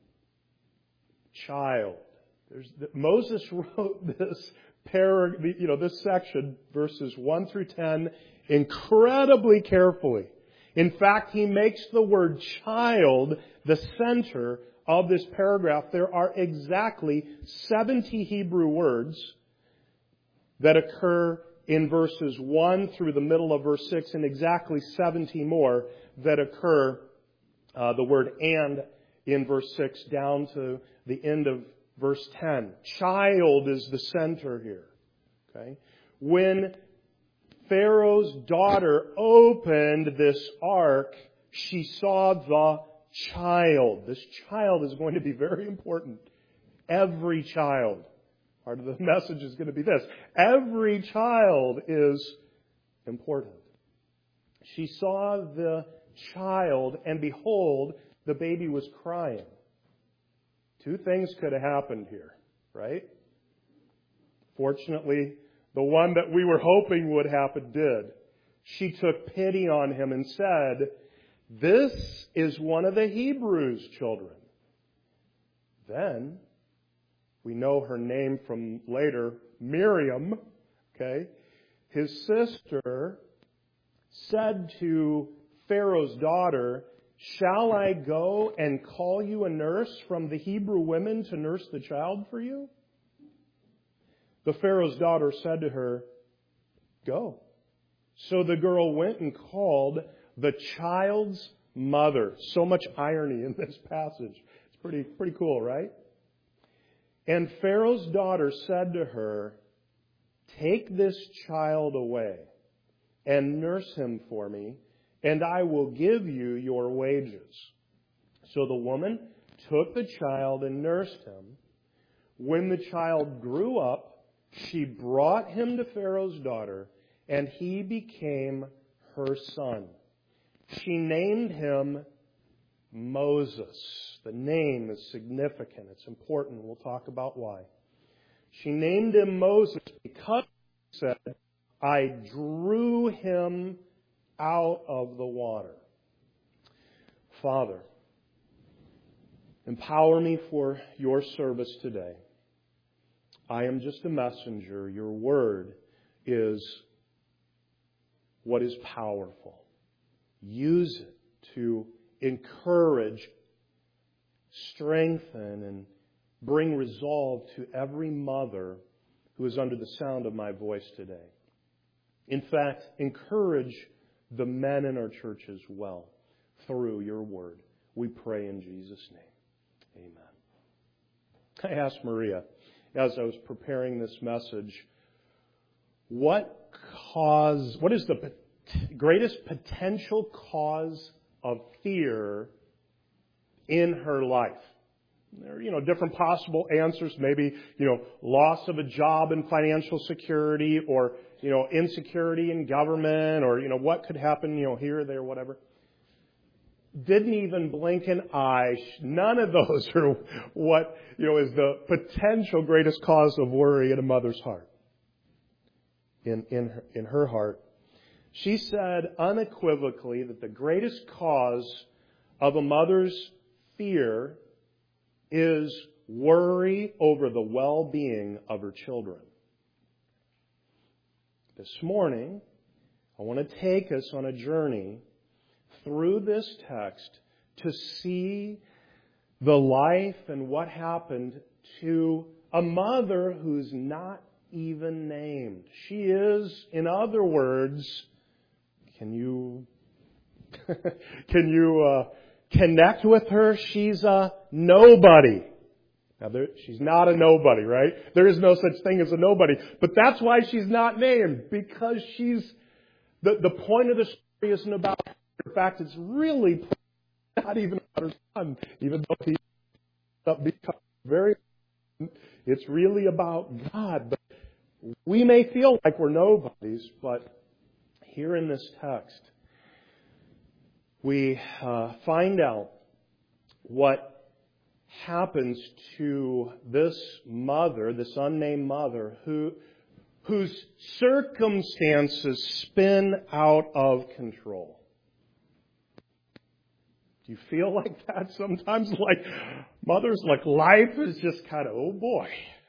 child. Moses wrote this this section, verses 1 through 10, incredibly carefully. In fact, he makes the word child the center of this paragraph. There are exactly 70 Hebrew words that occur in verses 1 through the middle of verse 6, and exactly 70 more that occur, the word and, in verse 6 down to the end of verse 10. Child is the center here. Okay? When Pharaoh's daughter opened this ark, she saw the child. This child is going to be very important. Every child. Part of the message is going to be this. Every child is important. She saw the child, and behold, the baby was crying. Two things could have happened here, right? Fortunately, the one that we were hoping would happen did. She took pity on him and said, "This is one of the Hebrews' children." Then, we know her name from later, Miriam, okay? His sister said to Pharaoh's daughter, "Shall I go and call you a nurse from the Hebrew women to nurse the child for you?" The Pharaoh's daughter said to her, "Go." So the girl went and called the child's mother. So much irony in this passage. It's pretty cool, right? And Pharaoh's daughter said to her, "Take this child away and nurse him for me, and I will give you your wages." So the woman took the child and nursed him. When the child grew up, she brought him to Pharaoh's daughter, and he became her son. She named him Moses. The name is significant. It's important. We'll talk about why. She named him Moses because she said, "I drew him out of the water." Father, empower me for your service today. I am just a messenger. Your word is what is powerful. Use it to encourage, strengthen, and bring resolve to every mother who is under the sound of my voice today. In fact, encourage the men in our church as well through your word. We pray in Jesus' name. Amen. I asked Maria, as I was preparing this message, what is the greatest potential cause of fear in her life? There are, different possible answers. Maybe, loss of a job and financial security, or, insecurity in government, or, what could happen, here, there, whatever. Didn't even blink an eye. None of those are what, is the potential greatest cause of worry in a mother's heart. In her heart. She said unequivocally that the greatest cause of a mother's fear is worry over the well-being of her children. this morning, I want to take us on a journey through this text to see the life and what happened to a mother who's not even named. She is, in other words, can you connect with her? She's a nobody. Now, she's not a nobody, right? There is no such thing as a nobody. But that's why she's not named, because she's the point of the story isn't about her. In fact, it's really not even about her son, even though he's become very. It's really about God. But we may feel like we're nobodies, but here in this text, we find out what happens to this mother, this unnamed mother, whose circumstances spin out of control. Do you feel like that sometimes? Like mothers, like life is just kind of, oh boy.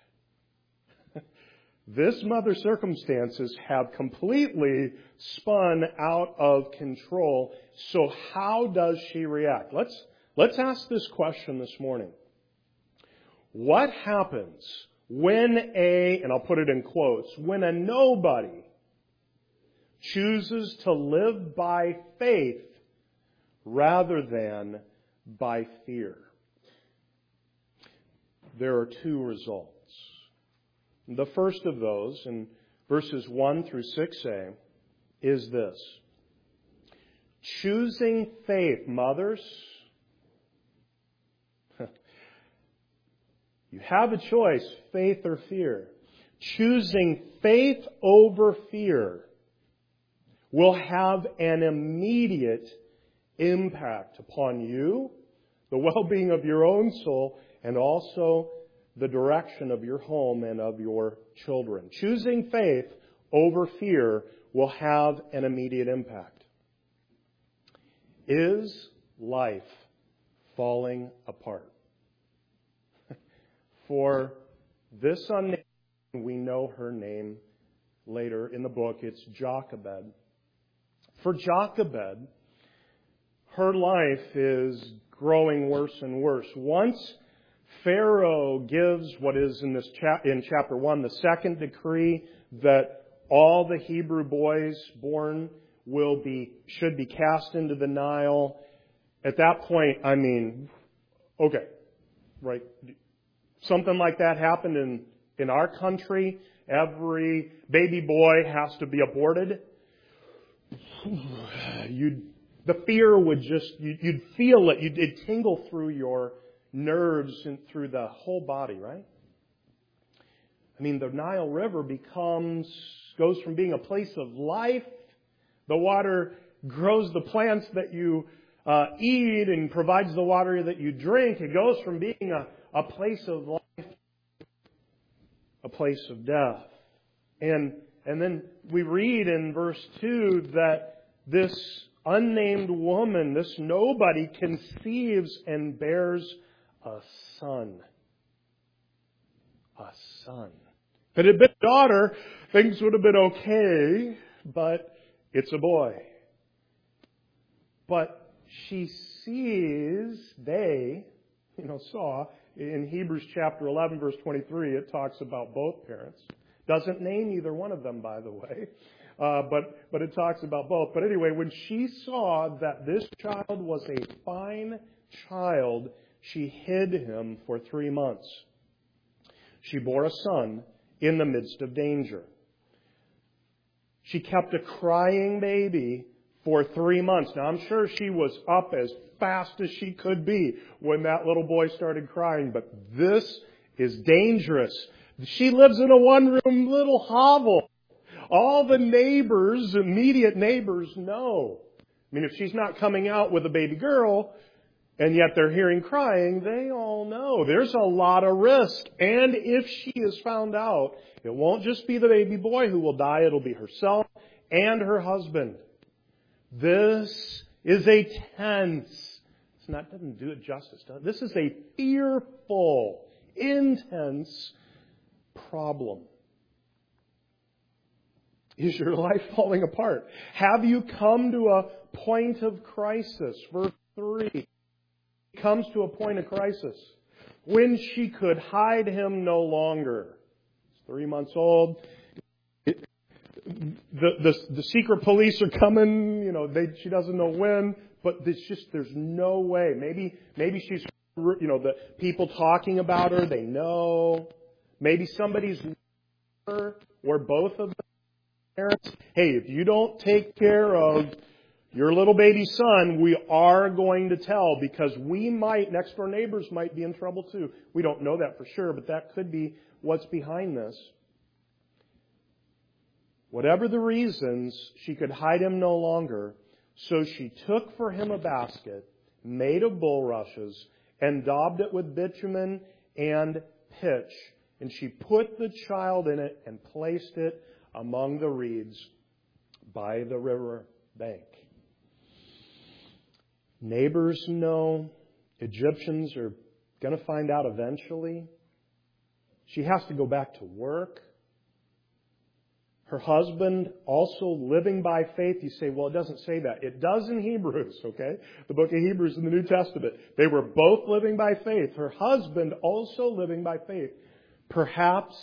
This mother's circumstances have completely spun out of control. So how does she react? Let's ask this question this morning. What happens when and I'll put it in quotes, when a nobody chooses to live by faith rather than by fear? There are two results. The first of those, in verses 1 through 6a, is this. Choosing faith, mothers. You have a choice, faith or fear. Choosing faith over fear will have an immediate impact upon you, the well-being of your own soul, and also the direction of your home and of your children. Choosing faith over fear will have an immediate impact. Is life falling apart? For this unnamed, we know her name later in the book, it's Jochebed. For Jochebed, her life is growing worse and worse. Once Pharaoh gives what is in chapter 1, the second decree that all the Hebrew boys born should be cast into the Nile. At that point, okay, right. Something like that happened in our country. Every baby boy has to be aborted. The fear would you'd feel it. It'd tingle through your nerves and through the whole body, right? The Nile River goes from being a place of life. The water grows the plants that you eat and provides the water that you drink. It goes from being a place of life, a place of death. And then we read in verse 2 that this unnamed woman, this nobody, conceives and bears a son. A son. If it had been a daughter, things would have been okay, but it's a boy. But she saw, in Hebrews chapter 11, verse 23, it talks about both parents. Doesn't name either one of them, by the way. But it talks about both. But anyway, when she saw that this child was a fine child, she hid him for 3 months. She bore a son in the midst of danger. She kept a crying baby for 3 months. Now, I'm sure she was up as fast as she could be when that little boy started crying, but this is dangerous. She lives in a one-room little hovel. All the neighbors, immediate neighbors, know. If she's not coming out with a baby girl, and yet they're hearing crying, they all know. There's a lot of risk. And if she is found out, it won't just be the baby boy who will die. It'll be herself and her husband. This is a tense. Doesn't do it justice. This is a fearful, intense problem. Is your life falling apart? Have you come to a point of crisis? Verse 3 comes to a point of crisis when she could hide him no longer. He's 3 months old. The secret police are coming. She doesn't know when, but there's no way. Maybe she's, the people talking about her, they know. Maybe somebody's her or both of them. Parents, hey, if you don't take care of your little baby son, we are going to tell, because next door neighbors might be in trouble too. We don't know that for sure, but that could be what's behind this. Whatever the reasons, she could hide him no longer, so she took for him a basket made of bulrushes and daubed it with bitumen and pitch, and she put the child in it and placed it among the reeds by the river bank. Neighbors know. Egyptians are going to find out eventually. She has to go back to work. Her husband also living by faith. You say, well, it doesn't say that. It does in Hebrews, okay? The book of Hebrews in the New Testament. They were both living by faith. Her husband also living by faith. Perhaps,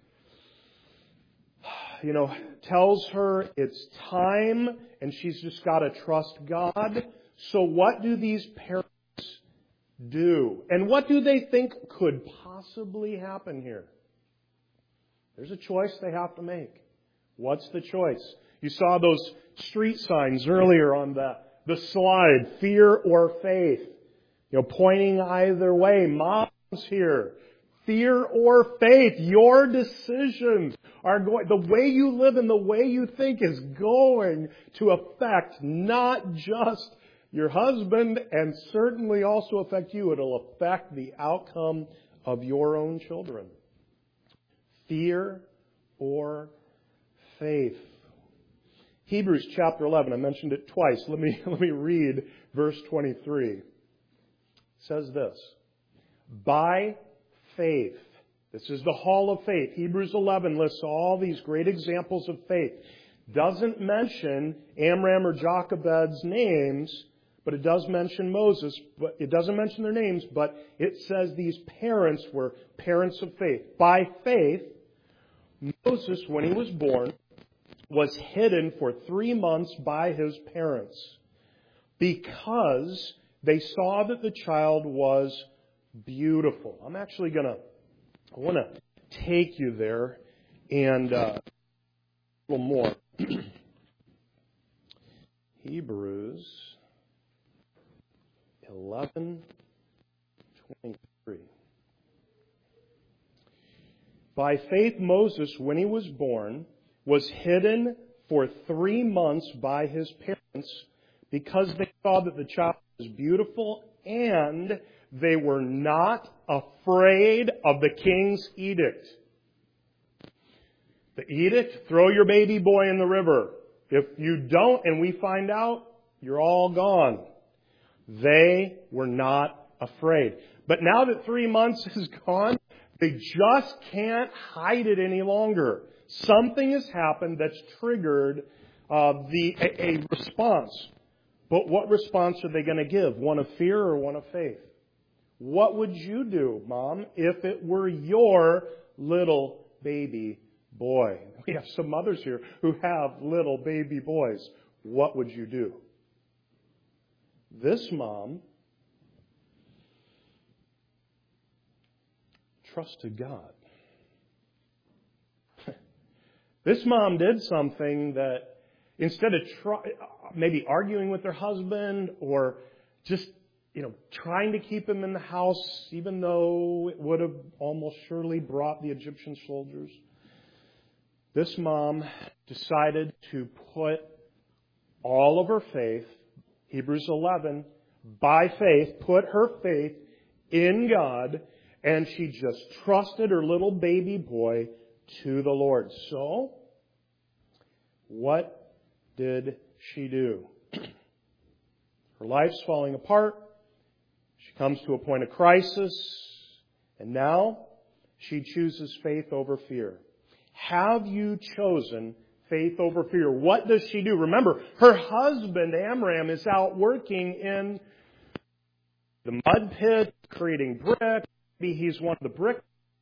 tells her it's time and she's just got to trust God. So what do these parents do? And what do they think could possibly happen here? There's a choice they have to make. What's the choice? You saw those street signs earlier on the slide, fear or faith. Pointing either way. Moms here. Fear or faith. Your decisions are going, the way you live and the way you think is going to affect not just your husband and certainly also affect you. It'll affect the outcome of your own children. Fear or faith. Hebrews chapter 11. I mentioned it twice. Let me read verse 23. It says this. By faith. This is the hall of faith. Hebrews 11 lists all these great examples of faith. Doesn't mention Amram or Jochebed's names, but it does mention Moses. But it doesn't mention their names, but it says these parents were parents of faith. By faith, Moses, when he was born, was hidden for 3 months by his parents because they saw that the child was beautiful. I want to take you there and a little more. Hebrews 11:23. By faith, Moses, when he was born, was hidden for 3 months by his parents because they saw that the child was beautiful and they were not afraid of the king's edict. The edict, throw your baby boy in the river. If you don't and we find out, you're all gone. They were not afraid. But now that 3 months is gone, they just can't hide it any longer. Something has happened that's triggered a response. But what response are they going to give? One of fear or one of faith? What would you do, Mom, if it were your little baby boy? We have some mothers here who have little baby boys. What would you do? This mom trusted God. This mom did something that instead of maybe arguing with her husband or just trying to keep him in the house, even though it would have almost surely brought the Egyptian soldiers, this mom decided to put all of her faith, Hebrews 11, by faith, put her faith in God, and she just trusted her little baby boy to the Lord. So, what did she do? Her life's falling apart. She comes to a point of crisis. And now, she chooses faith over fear. Have you chosen faith over fear. What does she do? Remember, her husband, Amram, is out working in the mud pit, creating brick. Maybe he's one of the brick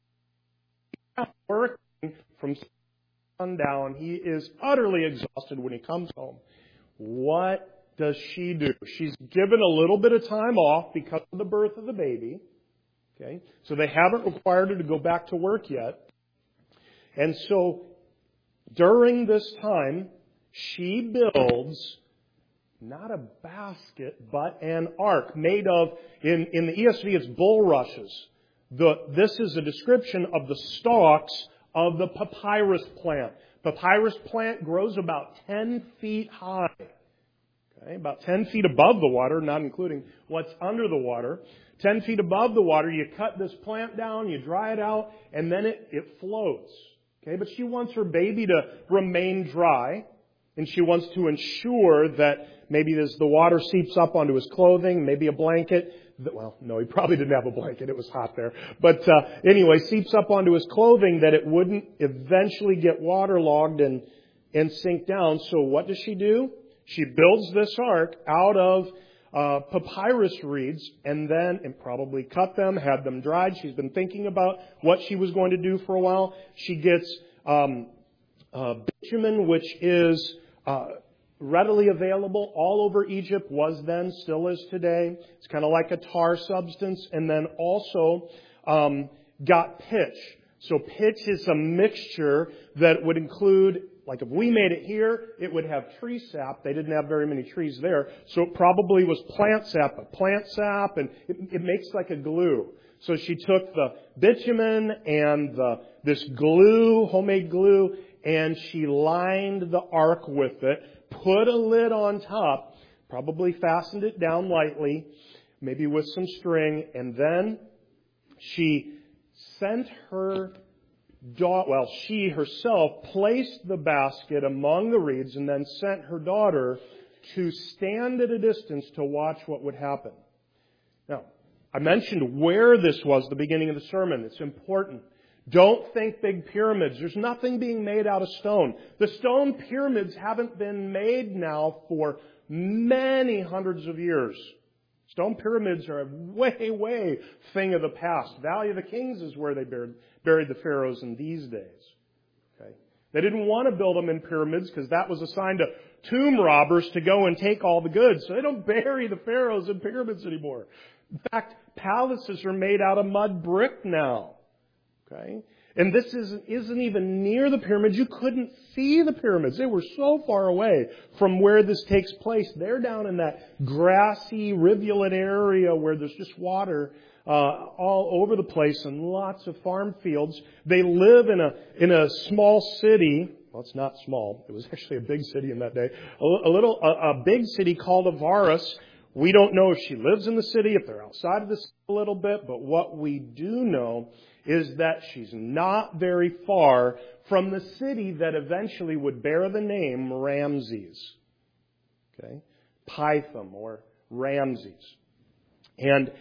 working from sundown. He is utterly exhausted when he comes home. What does she do? She's given a little bit of time off because of the birth of the baby. Okay, so they haven't required her to go back to work yet. And so during this time, she builds not a basket, but an ark made of, in the ESV, it's bulrushes. This is a description of the stalks of the papyrus plant. Papyrus plant grows about 10 feet high. Okay, about 10 feet above the water, not including what's under the water. 10 feet above the water, you cut this plant down, you dry it out, and then it floats. Okay, but she wants her baby to remain dry, and she wants to ensure that maybe as the water seeps up onto his clothing, maybe a blanket. Well, no, he probably didn't have a blanket. It was hot there. But anyway, seeps up onto his clothing that it wouldn't eventually get waterlogged and sink down. So what does she do? She builds this ark out of papyrus reeds and probably cut them, had them dried. She's been thinking about what she was going to do for a while. She gets bitumen, which is readily available all over Egypt, was then, still is today. It's kind of like a tar substance. And then also got pitch. So pitch is a mixture that would include, like if we made it here, it would have tree sap. They didn't have very many trees there. So it probably was plant sap, and it makes like a glue. So she took the bitumen and this glue, homemade glue, and she lined the ark with it, put a lid on top, probably fastened it down lightly, maybe with some string, and then she sent her daughter, she herself placed the basket among the reeds and then sent her daughter to stand at a distance to watch what would happen. Now, I mentioned where this was, the beginning of the sermon. It's important. Don't think big pyramids. There's nothing being made out of stone. The stone pyramids haven't been made now for many hundreds of years. Stone pyramids are a way thing of the past. Valley of the Kings is where they buried the pharaohs in these days. Okay, they didn't want to build them in pyramids because that was a sign to tomb robbers to go and take all the goods. So they don't bury the pharaohs in pyramids anymore. In fact, palaces are made out of mud brick now. Okay? And this isn't even near the pyramids. You couldn't see the pyramids. They were so far away from where this takes place. They're down in that grassy rivulet area where there's just water all over the place and lots of farm fields. They live in a small city. Well, it's not small. It was actually a big city in that day. A big city called Avaris. We don't know if she lives in the city, if they're outside of the city a little bit, but what we do know is that she's not very far from the city that eventually would bear the name Ramses. Okay? Pithom or Ramses. And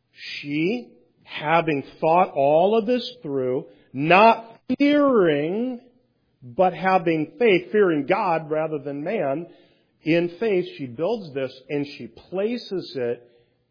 she, having thought all of this through, not fearing, but having faith, fearing God rather than man, in faith she builds this and she places it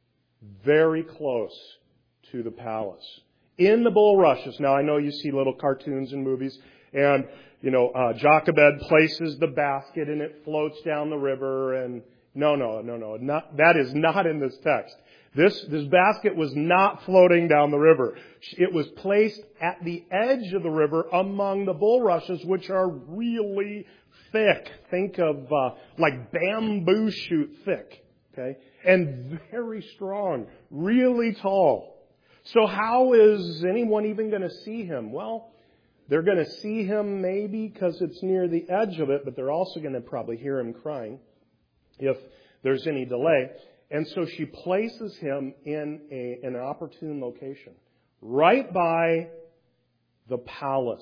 very close to the palace. In the bulrushes. Now, I know you see little cartoons and movies, and, Jochebed places the basket and it floats down the river, and no, that is not in this text. This basket was not floating down the river. It was placed at the edge of the river among the bulrushes, which are really thick. Think of, like bamboo shoot thick, okay? And very strong, really tall. So how is anyone even going to see him? Well, they're going to see him maybe because it's near the edge of it, but they're also going to probably hear him crying if there's any delay. And so she places him in an opportune location, right by the palace.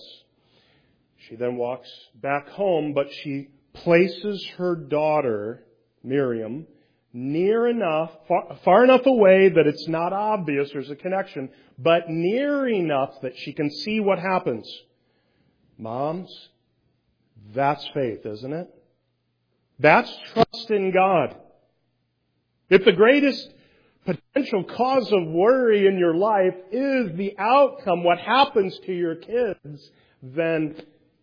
She then walks back home, but she places her daughter, Miriam, near enough, far enough away that it's not obvious there's a connection, but near enough that she can see what happens. Moms, That's faith, isn't it? That's trust in God. If the greatest potential cause of worry in your life is the outcome, what happens to your kids, then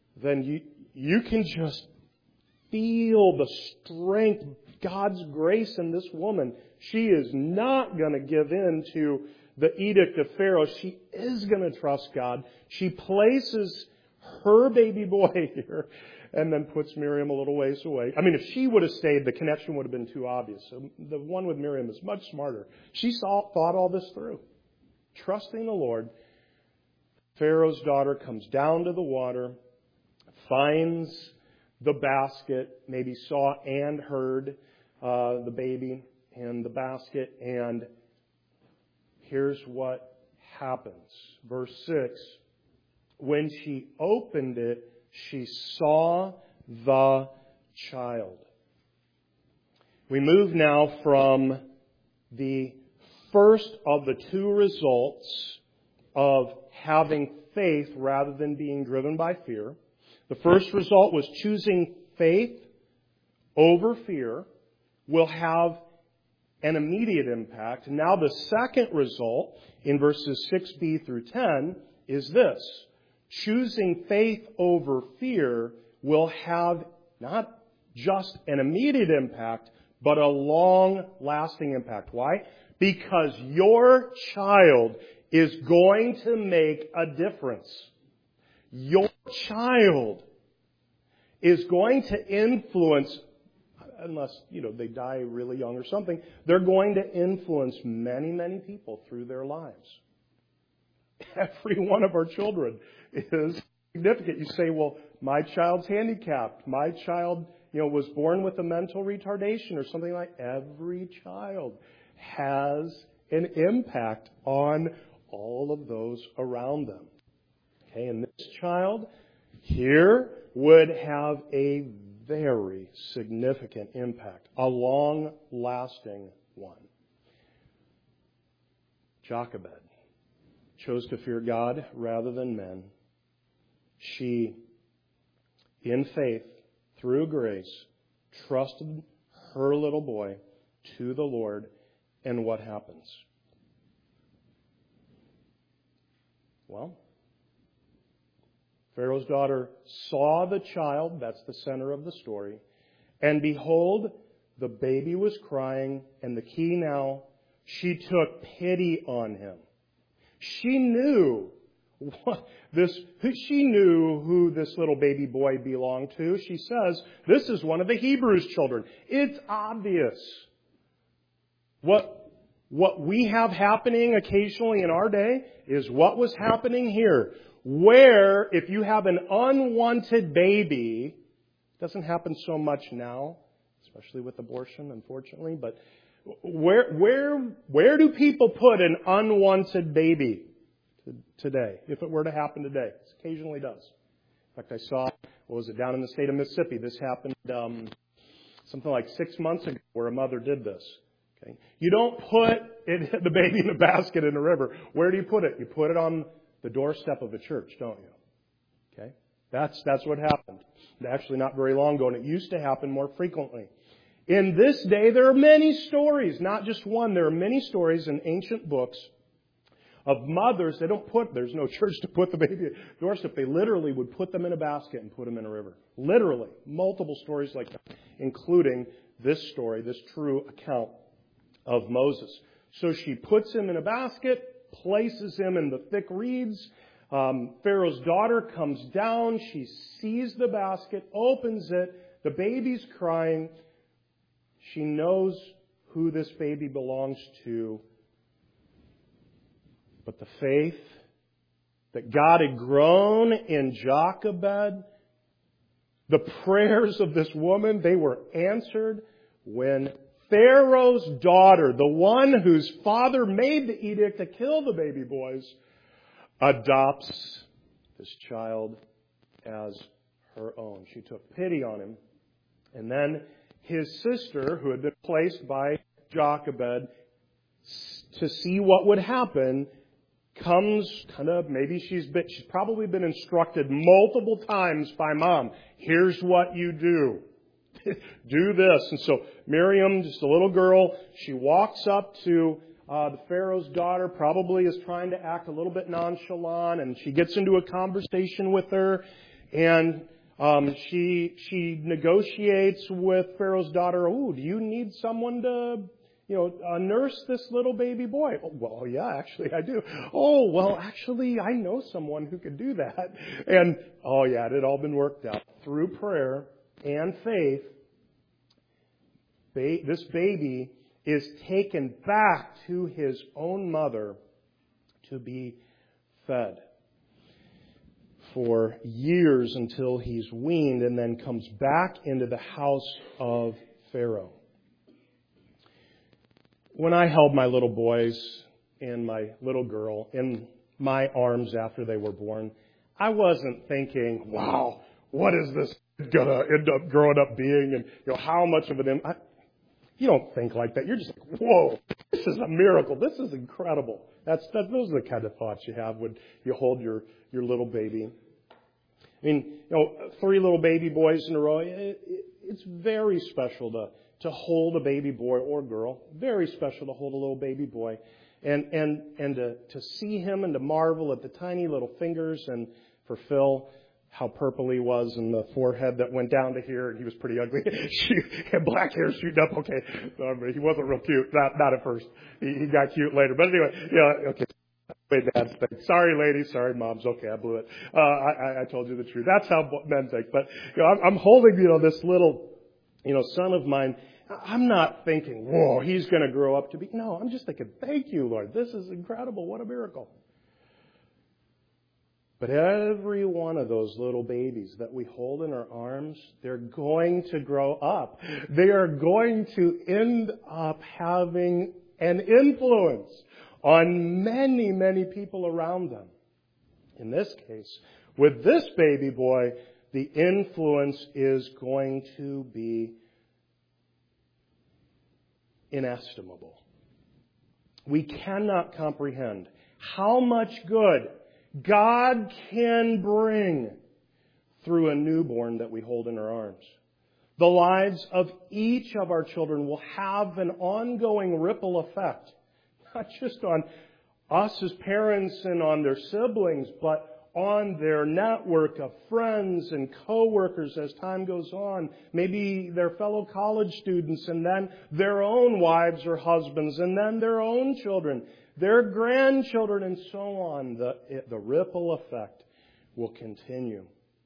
you can just feel the strength, God's grace in this woman. She is not going to give in to the edict of Pharaoh. She is going to trust God. She places her baby boy here and then puts Miriam a little ways away. I mean, if she would have stayed, the connection would have been too obvious. So the one with Miriam is much smarter. She thought all this through. Trusting the Lord, Pharaoh's daughter comes down to the water, finds the basket, maybe saw and heard the baby in the basket, and here's what happens. Verse 6, when she opened it, she saw the child. We move now from the first of the two results of having faith rather than being driven by fear. The first result was choosing faith over fear will have an immediate impact. Now the second result in verses 6b through 10 is this. Choosing faith over fear will have not just an immediate impact, but a long-lasting impact. Why? Because your child is going to make a difference. Your child is going to influence, unless, they die really young or something, they're going to influence many, many people through their lives. Every one of our children is significant. You say, well, my child's handicapped. My child, was born with a mental retardation or something like that. Every child has an impact on all of those around them. Okay, and this child here would have a very significant impact, a long-lasting one. Jochebed chose to fear God rather than men. She, in faith, through grace, trusted her little boy to the Lord, and what happens? Well, Pharaoh's daughter saw the child, that's the center of the story, and behold, the baby was crying, and the key now, she took pity on him. She knew who this little baby boy belonged to. She says, this is one of the Hebrews' children. It's obvious. What we have happening occasionally in our day is what was happening here. Where, if you have an unwanted baby, it doesn't happen so much now, especially with abortion, unfortunately, but where do people put an unwanted baby today? If it were to happen today, it occasionally does. In fact, I saw, down in the state of Mississippi, this happened something like 6 months ago, where a mother did this. Okay, you don't put the baby in a basket in a river. Where do you put it? You put it on the doorstep of a church, don't you? Okay, that's what happened. Actually, not very long ago, and it used to happen more frequently. In this day, there are many stories, not just one. There are many stories in ancient books of mothers. There's no church to put the baby at the doorstep. They literally would put them in a basket and put them in a river. Literally. Multiple stories like that, including this story, this true account of Moses. So she puts him in a basket, places him in the thick reeds. Pharaoh's daughter comes down. She sees the basket, opens it. The baby's crying. She knows who this baby belongs to. But the faith that God had grown in Jochebed, the prayers of this woman, they were answered when Pharaoh's daughter, the one whose father made the edict to kill the baby boys, adopts this child as her own. She took pity on him. And then his sister, who had been placed by Jochebed to see what would happen, comes maybe she's probably been instructed multiple times by Mom. Here's what you do. Do this. And so Miriam, just a little girl, she walks up to the Pharaoh's daughter, probably is trying to act a little bit nonchalant, and she gets into a conversation with her, and she negotiates with Pharaoh's daughter. Oh, do you need someone to nurse this little baby boy? Oh, well, yeah, actually I do. Oh, well, actually I know someone who could do that. And, oh yeah, it had all been worked out. Through prayer and faith, this baby is taken back to his own mother to be fed for years until he's weaned, and then comes back into the house of Pharaoh. When I held my little boys and my little girl in my arms after they were born, I wasn't thinking, wow, what is this going to end up growing up being, and how much of an you don't think like that. You're just like, whoa, this is a miracle. This is incredible. Those are the kind of thoughts you have when you hold your little baby. I mean, 3 little baby boys in a row. It's very special to hold a baby boy or girl. Very special to hold a little baby boy, and to see him and to marvel at the tiny little fingers, and for Phil, how purple he was, and the forehead that went down to here, and he was pretty ugly. He had black hair shooting up. Okay, he wasn't real cute. Not at first. He got cute later. But anyway, okay. Dad's thing. Sorry, ladies. Sorry, moms. Okay, I blew it. I told you the truth. That's how men think. But I'm holding this little son of mine. I'm not thinking, whoa, he's going to grow up to be. No, I'm just thinking, thank you, Lord. This is incredible. What a miracle. But every one of those little babies that we hold in our arms, they're going to grow up. They are going to end up having an influence on many, many people around them. In this case, with this baby boy, the influence is going to be inestimable. We cannot comprehend how much good God can bring through a newborn that we hold in our arms. The lives of each of our children will have an ongoing ripple effect, not just on us as parents and on their siblings, but on their network of friends and coworkers as time goes on. Maybe their fellow college students, and then their own wives or husbands, and then their own children, their grandchildren, and so on. The ripple effect will continue.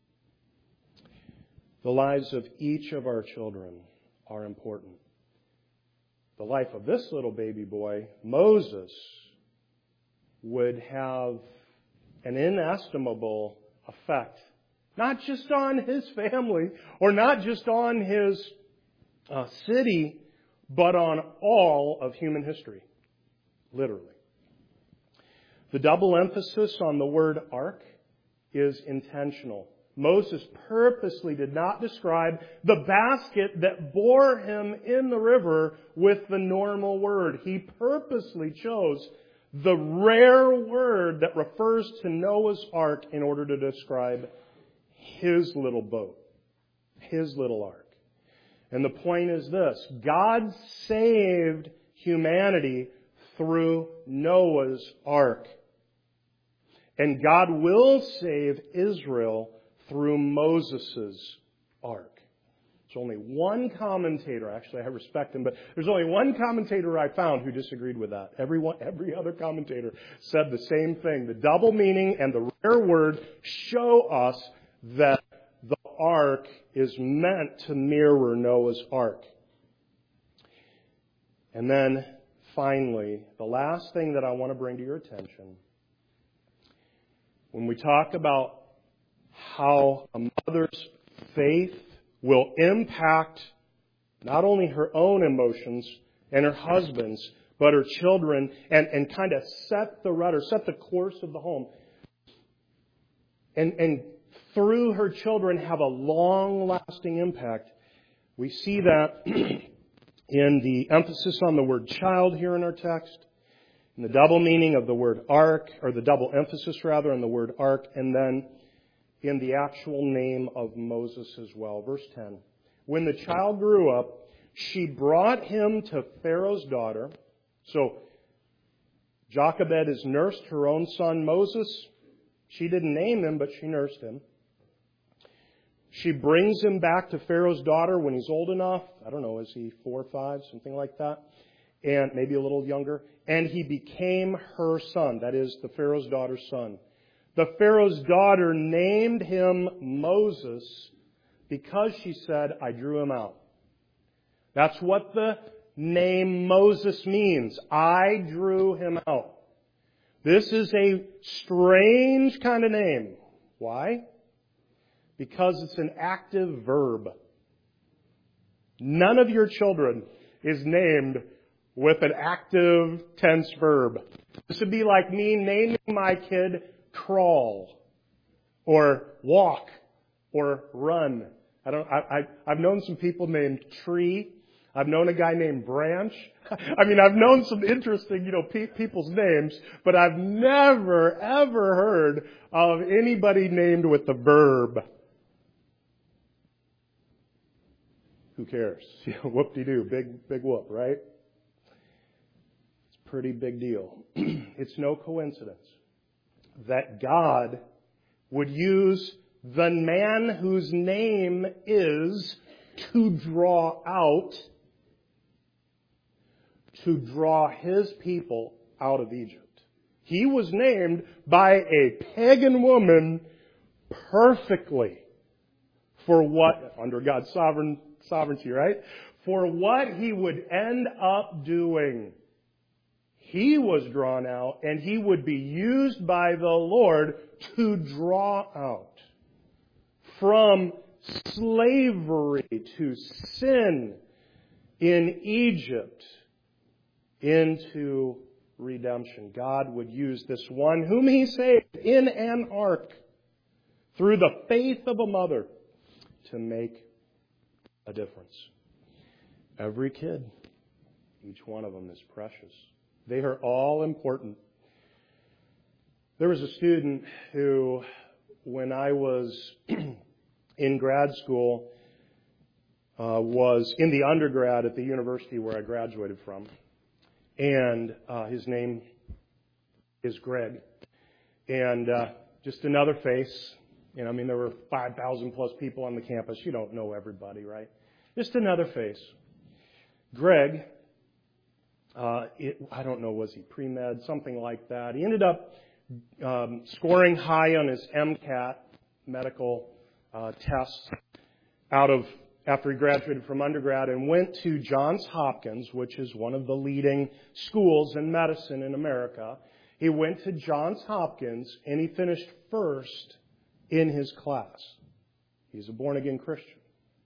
The lives of each of our children are important. The life of this little baby boy, Moses, would have an inestimable effect, not just on his family or not just on his city, but on all of human history, literally. The double emphasis on the word ark is intentional. Moses purposely did not describe the basket that bore him in the river with the normal word. He purposely chose the rare word that refers to Noah's ark in order to describe his little boat, his little ark. And the point is this: God saved humanity through Noah's ark. And God will save Israel through Moses' ark. There's only one commentator, actually I respect him, but there's only one commentator I found who disagreed with that. Every other commentator said the same thing. The double meaning and the rare word show us that the ark is meant to mirror Noah's ark. And then, finally, the last thing that I want to bring to your attention, when we talk about how a mother's faith will impact not only her own emotions and her husband's, but her children, and kind of set the rudder, set the course of the home. And through her children have a long-lasting impact. We see that in the emphasis on the word child here in our text. And the double meaning of the word ark, or the double emphasis rather on the word ark, and then in the actual name of Moses as well. Verse 10. When the child grew up, she brought him to Pharaoh's daughter. So Jochebed has nursed her own son Moses. She didn't name him, but she nursed him. She brings him back to Pharaoh's daughter when he's old enough. I don't know, is he 4 or 5, something like that? And maybe a little younger. And he became her son. That is, the Pharaoh's daughter's son. The Pharaoh's daughter named him Moses because she said, I drew him out. That's what the name Moses means. I drew him out. This is a strange kind of name. Why? Because it's an active verb. None of your children is named with an active tense verb. This would be like me naming my kid Crawl or Walk or Run. I've known some people named Tree. I've known a guy named Branch. I've known some interesting, people's names, but I've never, ever heard of anybody named with the verb. Who cares? Whoop-de-doo, big whoop, right? It's a pretty big deal. It's no coincidence that God would use the man whose name is to draw his people out of Egypt. He was named by a pagan woman perfectly for what, under God's sovereignty, right? For what he would end up doing. He was drawn out, and he would be used by the Lord to draw out from slavery to sin in Egypt into redemption. God would use this one whom he saved in an ark through the faith of a mother to make a difference. Every kid, each one of them is precious. They are all important. There was a student who, when I was in grad school, was in the undergrad at the university where I graduated from. And his name is Greg. And just another face. There were 5,000 plus people on the campus. You don't know everybody, right? Just another face. Greg, I don't know, was he pre-med, something like that. He ended up scoring high on his MCAT medical test after he graduated from undergrad and went to Johns Hopkins, which is one of the leading schools in medicine in America. He went to Johns Hopkins and he finished first in his class. He's a born-again Christian.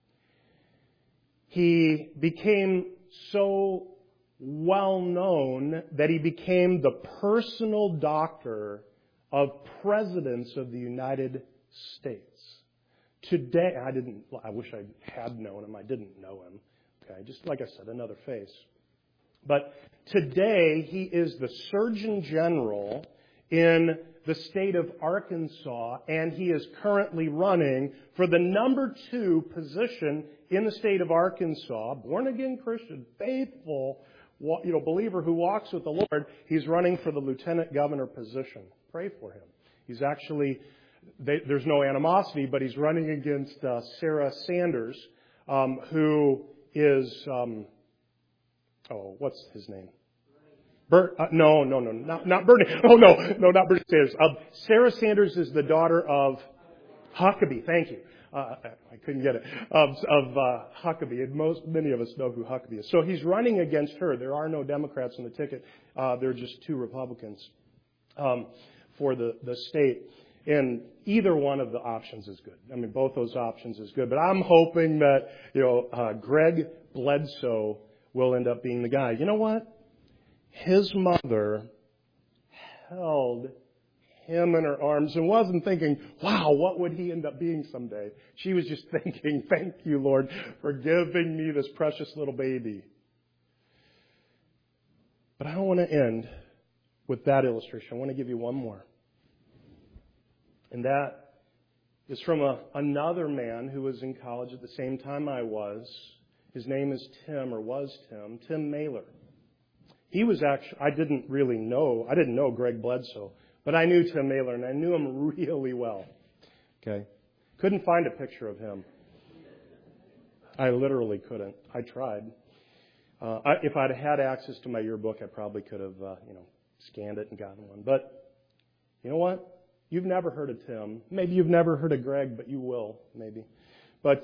He became so well known that he became the personal doctor of presidents of the United States. Today, I wish I had known him. I didn't know him. Okay, just like I said, another face. But today, he is the Surgeon General in the state of Arkansas, and he is currently running for the number 2 position in the state of Arkansas. Born-again Christian, faithful, believer who walks with the Lord. He's running for the lieutenant governor position. Pray for him. He's actually... there's no animosity, but he's running against Sarah Sanders, who is, what's his name? No, not Bernie. Oh, no, not Bernie Sanders. Sarah Sanders is the daughter of Huckabee. Thank you. I couldn't get it. Of Huckabee. And many of us know who Huckabee is. So he's running against her. There are no Democrats on the ticket. There are just 2 Republicans for the state. And either one of the options is good. Both those options is good. But I'm hoping that, Greg Bledsoe will end up being the guy. You know what? His mother held him in her arms and wasn't thinking, wow, what would he end up being someday? She was just thinking, thank you, Lord, for giving me this precious little baby. But I don't want to end with that illustration. I want to give you one more. And that is from another man who was in college at the same time I was. His name is Tim Mailer. He was actually, I didn't know Greg Bledsoe, but I knew Tim Mailer, and I knew him really well. Okay? Couldn't find a picture of him. I literally couldn't. I tried. If I'd had access to my yearbook, I probably could have, scanned it and gotten one. But you know what? You've never heard of Tim. Maybe you've never heard of Greg, but you will, maybe. But,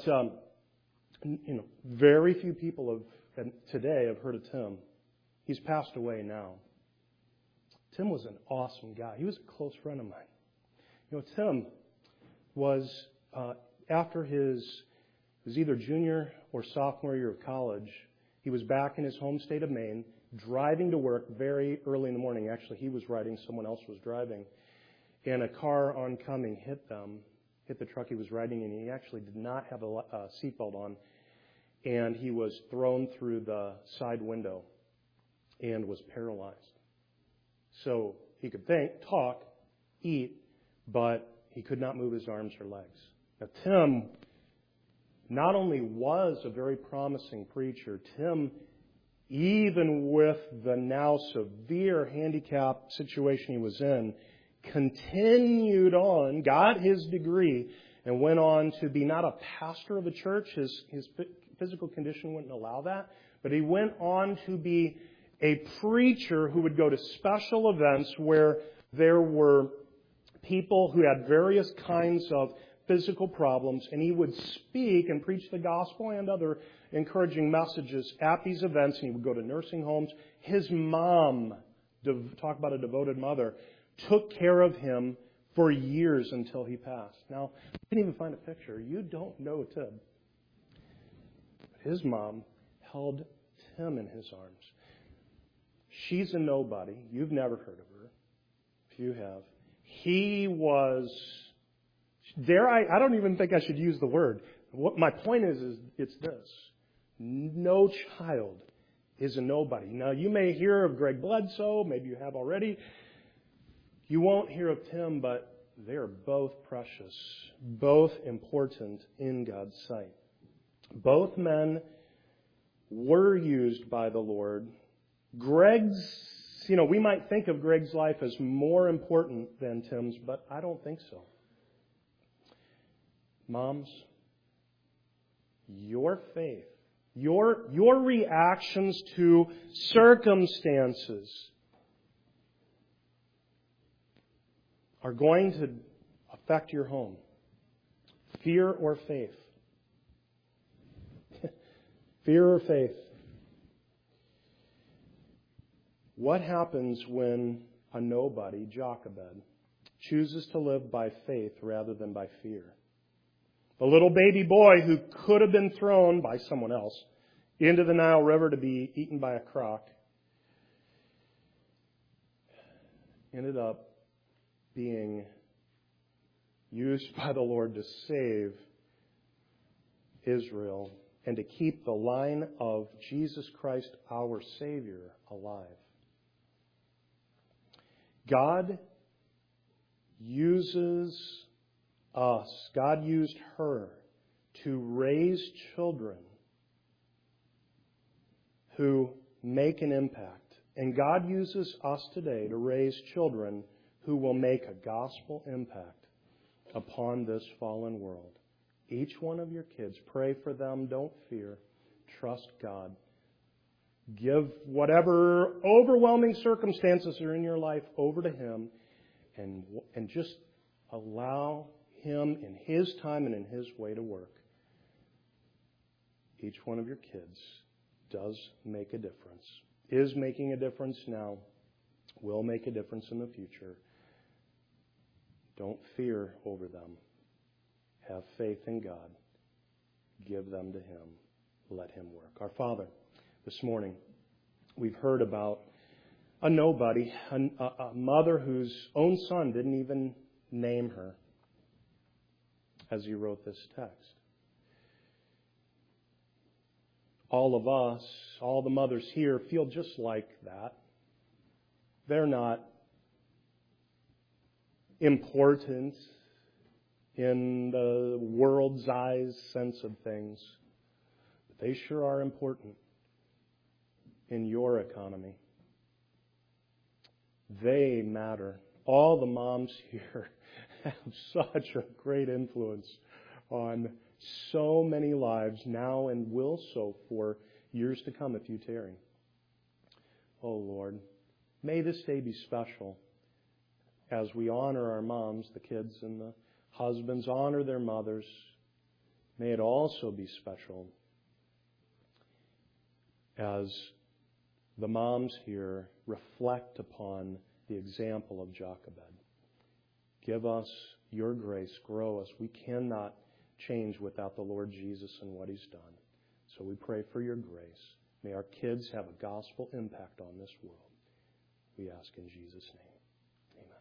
very few people today have heard of Tim. He's passed away now. Tim was an awesome guy. He was a close friend of mine. Tim was, after his either junior or sophomore year of college, he was back in his home state of Maine, driving to work very early in the morning. Actually, he was riding, someone else was driving. And a car oncoming hit the truck he was riding in. He actually did not have a seatbelt on. And he was thrown through the side window and was paralyzed. So he could think, talk, eat, but he could not move his arms or legs. Now, Tim not only was a very promising preacher, Tim, even with the now severe handicap situation he was in, continued on, got his degree, and went on to be not a pastor of a church. His physical condition wouldn't allow that. But he went on to be a preacher who would go to special events where there were people who had various kinds of physical problems, and he would speak and preach the gospel and other encouraging messages at these events, and he would go to nursing homes. His mom, talk about a devoted mother, took care of him for years until he passed. Now, I didn't even find a picture. You don't know Tim. But his mom held Tim in his arms. She's a nobody. You've never heard of her. If you have. He was, I don't even think I should use the word. What my point is it's this. No child is a nobody. Now, you may hear of Greg Bledsoe. Maybe you have already. You won't hear of Tim, but they are both precious, both important in God's sight. Both men were used by the Lord. We might think of Greg's life as more important than Tim's, but I don't think so. Moms, your faith, your reactions to circumstances are going to affect your home. Fear or faith? Fear or faith? What happens when a nobody, Jochebed, chooses to live by faith rather than by fear? The little baby boy who could have been thrown by someone else into the Nile River to be eaten by a croc ended up being used by the Lord to save Israel and to keep the line of Jesus Christ, our Savior, alive. God uses us, God used her to raise children who make an impact. And God uses us today to raise children who will make a gospel impact upon this fallen world. Each one of your kids, pray for them, don't fear, trust God. Give whatever overwhelming circumstances are in your life over to Him and just allow Him in His time and in His way to work. Each one of your kids does make a difference, is making a difference now, will make a difference in the future. Don't fear over them. Have faith in God. Give them to Him. Let Him work. Our Father, this morning, we've heard about a nobody, a mother whose own son didn't even name her as he wrote this text. All of us, all the mothers here, feel just like that. They're not important in the world's eyes sense of things, but they sure are important in your economy. They matter. All the moms here have such a great influence on so many lives now and will so for years to come if you tarry. Oh Lord, may this day be special as we honor our moms, the kids and the husbands honor their mothers. May it also be special as the moms here reflect upon the example of Jochebed. Give us your grace, grow us. We cannot change without the Lord Jesus and what He's done. So we pray for your grace. May our kids have a gospel impact on this world. We ask in Jesus' name. Amen.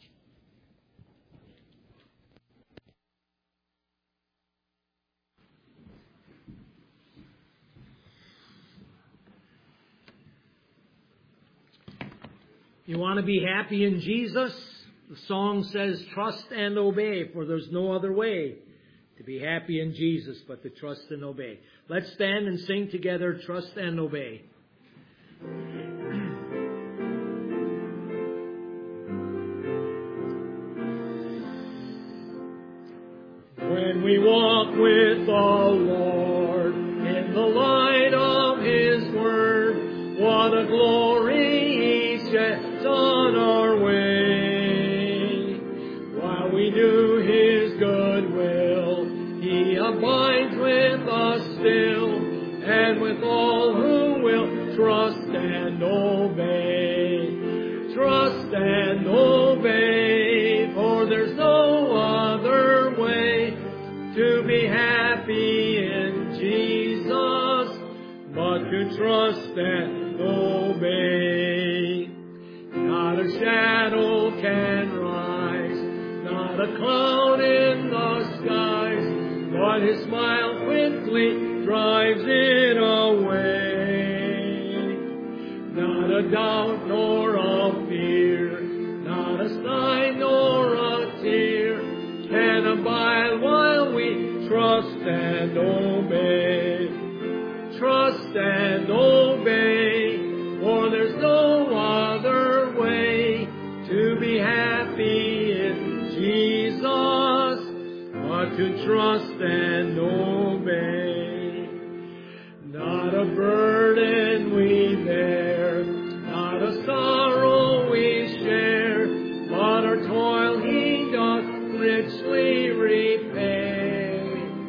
You want to be happy in Jesus? The song says, trust and obey, for there's no other way to be happy in Jesus but to trust and obey. Let's stand and sing together, Trust and Obey. When we walk with the Lord in the light of His Word, what a glory He sheds on our way. While we do His good will, He abides with us still, and with all who will trust and obey. Trust and obey, for there's no other way to be happy in Jesus, but to trust and obey. Not a shadow can rise, not a cloud in the skies, but His smile quickly drives it away. Not a doubt nor a fear, not a sigh nor a tear can abide while we trust and obey. Trust and obey, for there's no other way to be happy in Jesus but to trust and obey. Not a burden we bear, not a sorrow we share, but our toil He doth richly repay.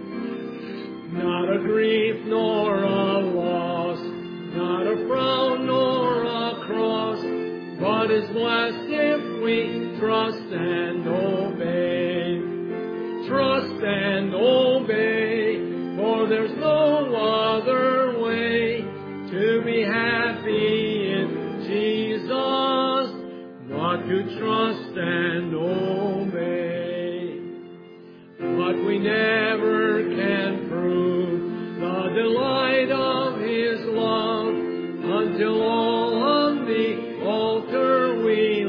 Not a grief nor a loss, not a frown nor a cross, but is blessed if we trust and obey. Trust and obey, for there's no other way to be happy in Jesus but to trust and obey. But we never can prove the delight of His love until all on the altar we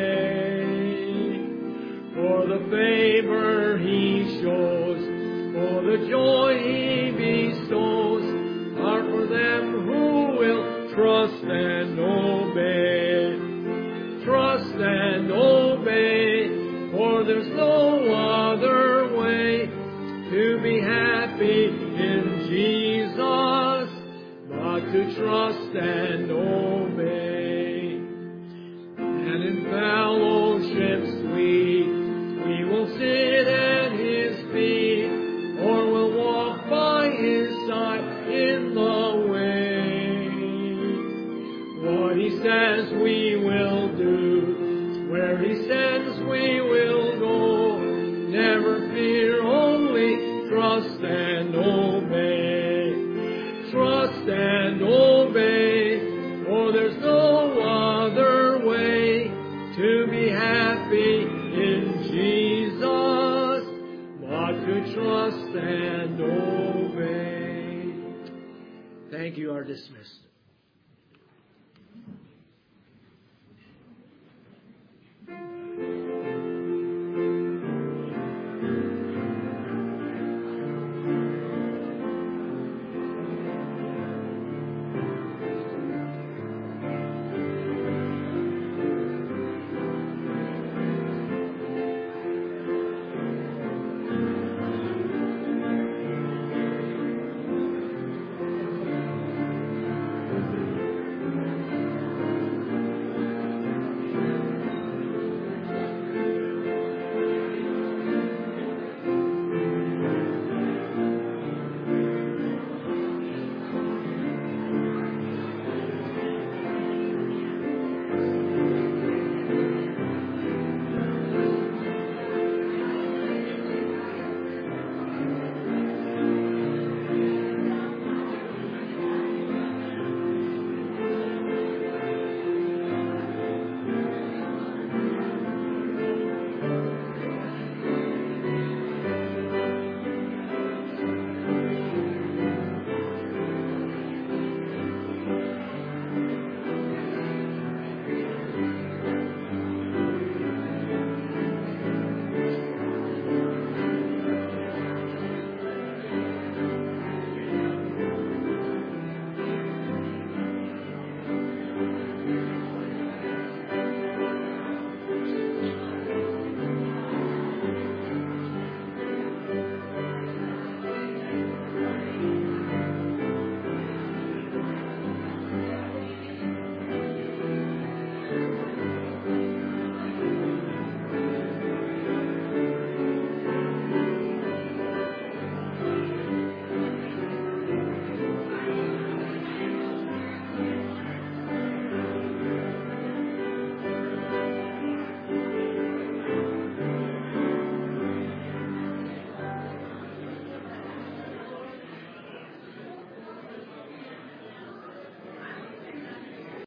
lay. For the favor He shows, for the joy He bestows, are for them who will trust and obey. Trust and obey, for there's no other way to be happy in Jesus but to trust and obey. And in fellowship sweet we will sit at His feet, or will walk by His side in the way. What He says we will do, where He sends we will go. Never fear, only trust and obey. Trust and obey, for there's no other way to be happy in Jesus but to trust and obey. Thank you, are dismissed.